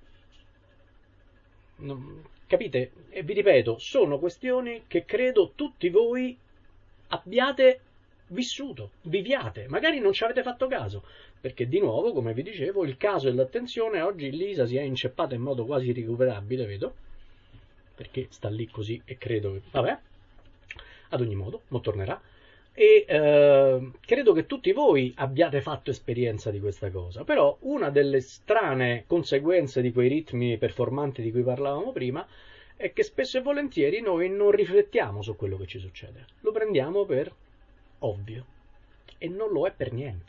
Non, capite? E vi ripeto, sono questioni che credo tutti voi abbiate vissuto, viviate, magari non ci avete fatto caso, perché di nuovo, come vi dicevo, il caso dell'attenzione oggi Lisa si è inceppata in modo quasi irrecuperabile, vedo, perché sta lì così e credo che, vabbè, ad ogni modo, non tornerà, e eh, credo che tutti voi abbiate fatto esperienza di questa cosa, però una delle strane conseguenze di quei ritmi performanti di cui parlavamo prima è che spesso e volentieri noi non riflettiamo su quello che ci succede, lo prendiamo per ovvio, e non lo è per niente,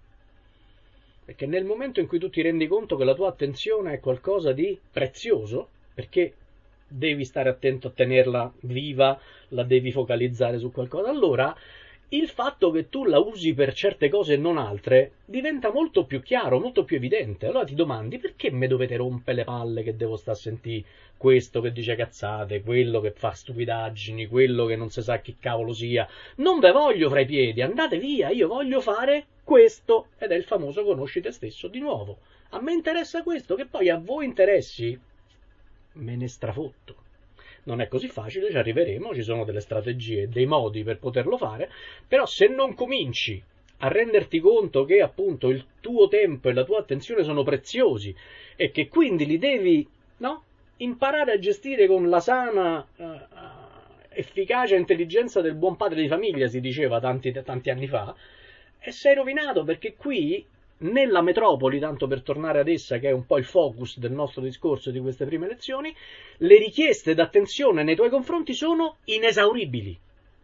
perché nel momento in cui tu ti rendi conto che la tua attenzione è qualcosa di prezioso, perché devi stare attento a tenerla viva, la devi focalizzare su qualcosa, allora il fatto che tu la usi per certe cose e non altre diventa molto più chiaro, molto più evidente. Allora ti domandi perché mi dovete rompere le palle che devo stare a sentire questo che dice cazzate, quello che fa stupidaggini, quello che non si sa chi cavolo sia. Non ve voglio fra i piedi, andate via, io voglio fare questo. Ed è il famoso conosci te stesso di nuovo. A me interessa questo, che poi a voi interessi me ne strafotto. Non è così facile, ci arriveremo, ci sono delle strategie, dei modi per poterlo fare, però se non cominci a renderti conto che appunto il tuo tempo e la tua attenzione sono preziosi e che quindi li devi, no, imparare a gestire con la sana uh, efficacia e intelligenza del buon padre di famiglia, si diceva tanti, tanti anni fa, e sei rovinato, perché qui nella metropoli, tanto per tornare ad essa, che è un po' il focus del nostro discorso di queste prime lezioni, le richieste d'attenzione nei tuoi confronti sono inesauribili.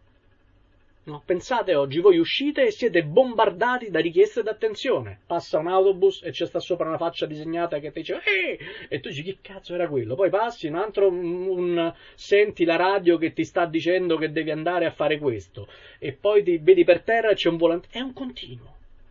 No? Pensate, oggi voi uscite e siete bombardati da richieste d'attenzione. Passa un autobus e c'è sta sopra una faccia disegnata che ti dice ehi! E tu dici che cazzo era quello? Poi passi un altro, un, un, senti la radio che ti sta dicendo che devi andare a fare questo, e poi ti vedi per terra e c'è un volante. È un continuo.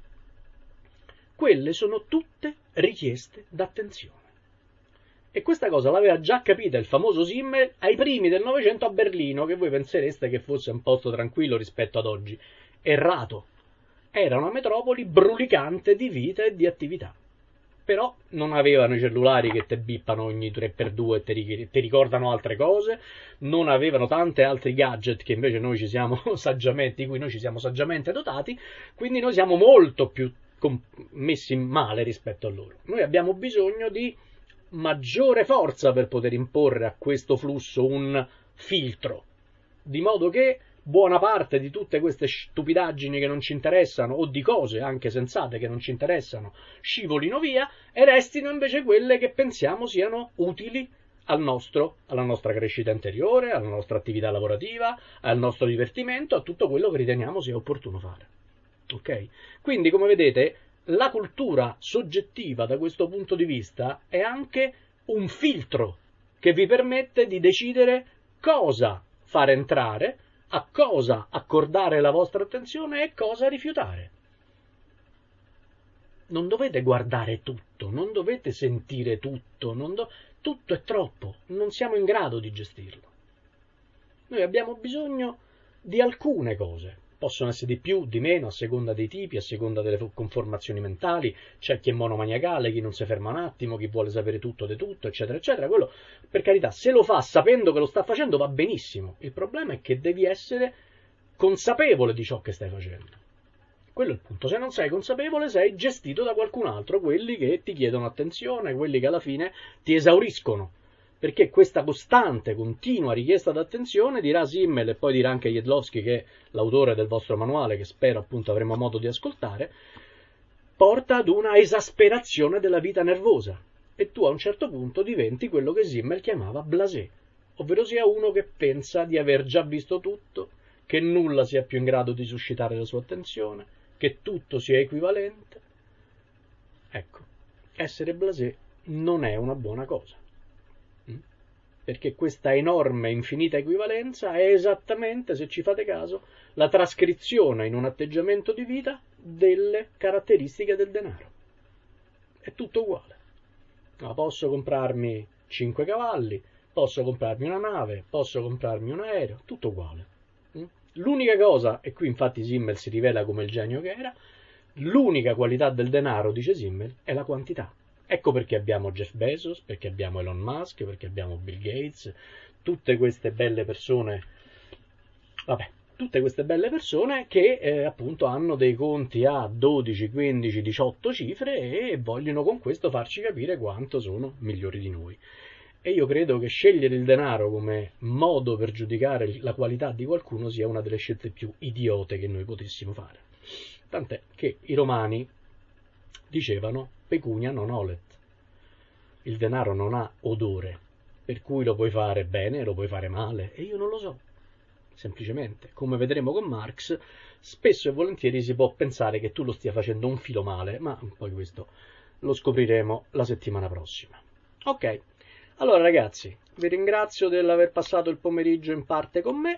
Quelle sono tutte richieste d'attenzione. E questa cosa l'aveva già capita il famoso Simmel ai primi del Novecento a Berlino, che voi pensereste che fosse un posto tranquillo rispetto ad oggi. Errato. Era una metropoli brulicante di vita e di attività. Però non avevano i cellulari che te bippano ogni tre per due e ti, ti ricordano altre cose, non avevano tanti altri gadget che invece noi ci siamo saggiamente, di cui noi ci siamo saggiamente dotati, quindi noi siamo molto più messi male rispetto a loro. Noi abbiamo bisogno di maggiore forza per poter imporre a questo flusso un filtro, di modo che buona parte di tutte queste stupidaggini che non ci interessano, o di cose anche sensate che non ci interessano, scivolino via e restino invece quelle che pensiamo siano utili al nostro, alla nostra crescita interiore, alla nostra attività lavorativa, al nostro divertimento, a tutto quello che riteniamo sia opportuno fare. Ok? Quindi, come vedete, la cultura soggettiva da questo punto di vista è anche un filtro che vi permette di decidere cosa fare entrare, a cosa accordare la vostra attenzione e cosa rifiutare. Non dovete guardare tutto, non dovete sentire tutto, non do... tutto è troppo, non siamo in grado di gestirlo. Noi abbiamo bisogno di alcune cose. Possono essere di più, di meno, a seconda dei tipi, a seconda delle conformazioni mentali. C'è chi è monomaniacale, chi non si ferma un attimo, chi vuole sapere tutto di tutto, eccetera, eccetera. Quello, per carità, se lo fa sapendo che lo sta facendo va benissimo. Il problema è che devi essere consapevole di ciò che stai facendo. Quello è il punto. Se non sei consapevole, sei gestito da qualcun altro, quelli che ti chiedono attenzione, quelli che alla fine ti esauriscono. Perché questa costante, continua richiesta d'attenzione, dirà Simmel e poi dirà anche Jedlowski, che è l'autore del vostro manuale, che spero appunto avremo modo di ascoltare, porta ad una esasperazione della vita nervosa. E tu a un certo punto diventi quello che Simmel chiamava blasé, ovvero sia uno che pensa di aver già visto tutto, che nulla sia più in grado di suscitare la sua attenzione, che tutto sia equivalente. Ecco, essere blasé non è una buona cosa, perché questa enorme, infinita equivalenza è esattamente, se ci fate caso, la trascrizione in un atteggiamento di vita delle caratteristiche del denaro. È tutto uguale. Ma posso comprarmi cinque cavalli, posso comprarmi una nave, posso comprarmi un aereo, tutto uguale. L'unica cosa, e qui infatti Simmel si rivela come il genio che era, l'unica qualità del denaro, dice Simmel, è la quantità. Ecco perché abbiamo Jeff Bezos, perché abbiamo Elon Musk, perché abbiamo Bill Gates, tutte queste belle persone, vabbè, tutte queste belle persone che eh, appunto hanno dei conti a dodici, quindici, diciotto cifre e vogliono con questo farci capire quanto sono migliori di noi. E io credo che scegliere il denaro come modo per giudicare la qualità di qualcuno sia una delle scelte più idiote che noi potessimo fare. Tant'è che i romani dicevano pecunia non olet. Il denaro non ha odore, per cui lo puoi fare bene, lo puoi fare male, e io non lo so. Semplicemente, come vedremo con Marx, spesso e volentieri si può pensare che tu lo stia facendo un filo male, ma poi questo lo scopriremo la settimana prossima. Ok. Allora ragazzi, vi ringrazio dell'aver passato il pomeriggio in parte con me,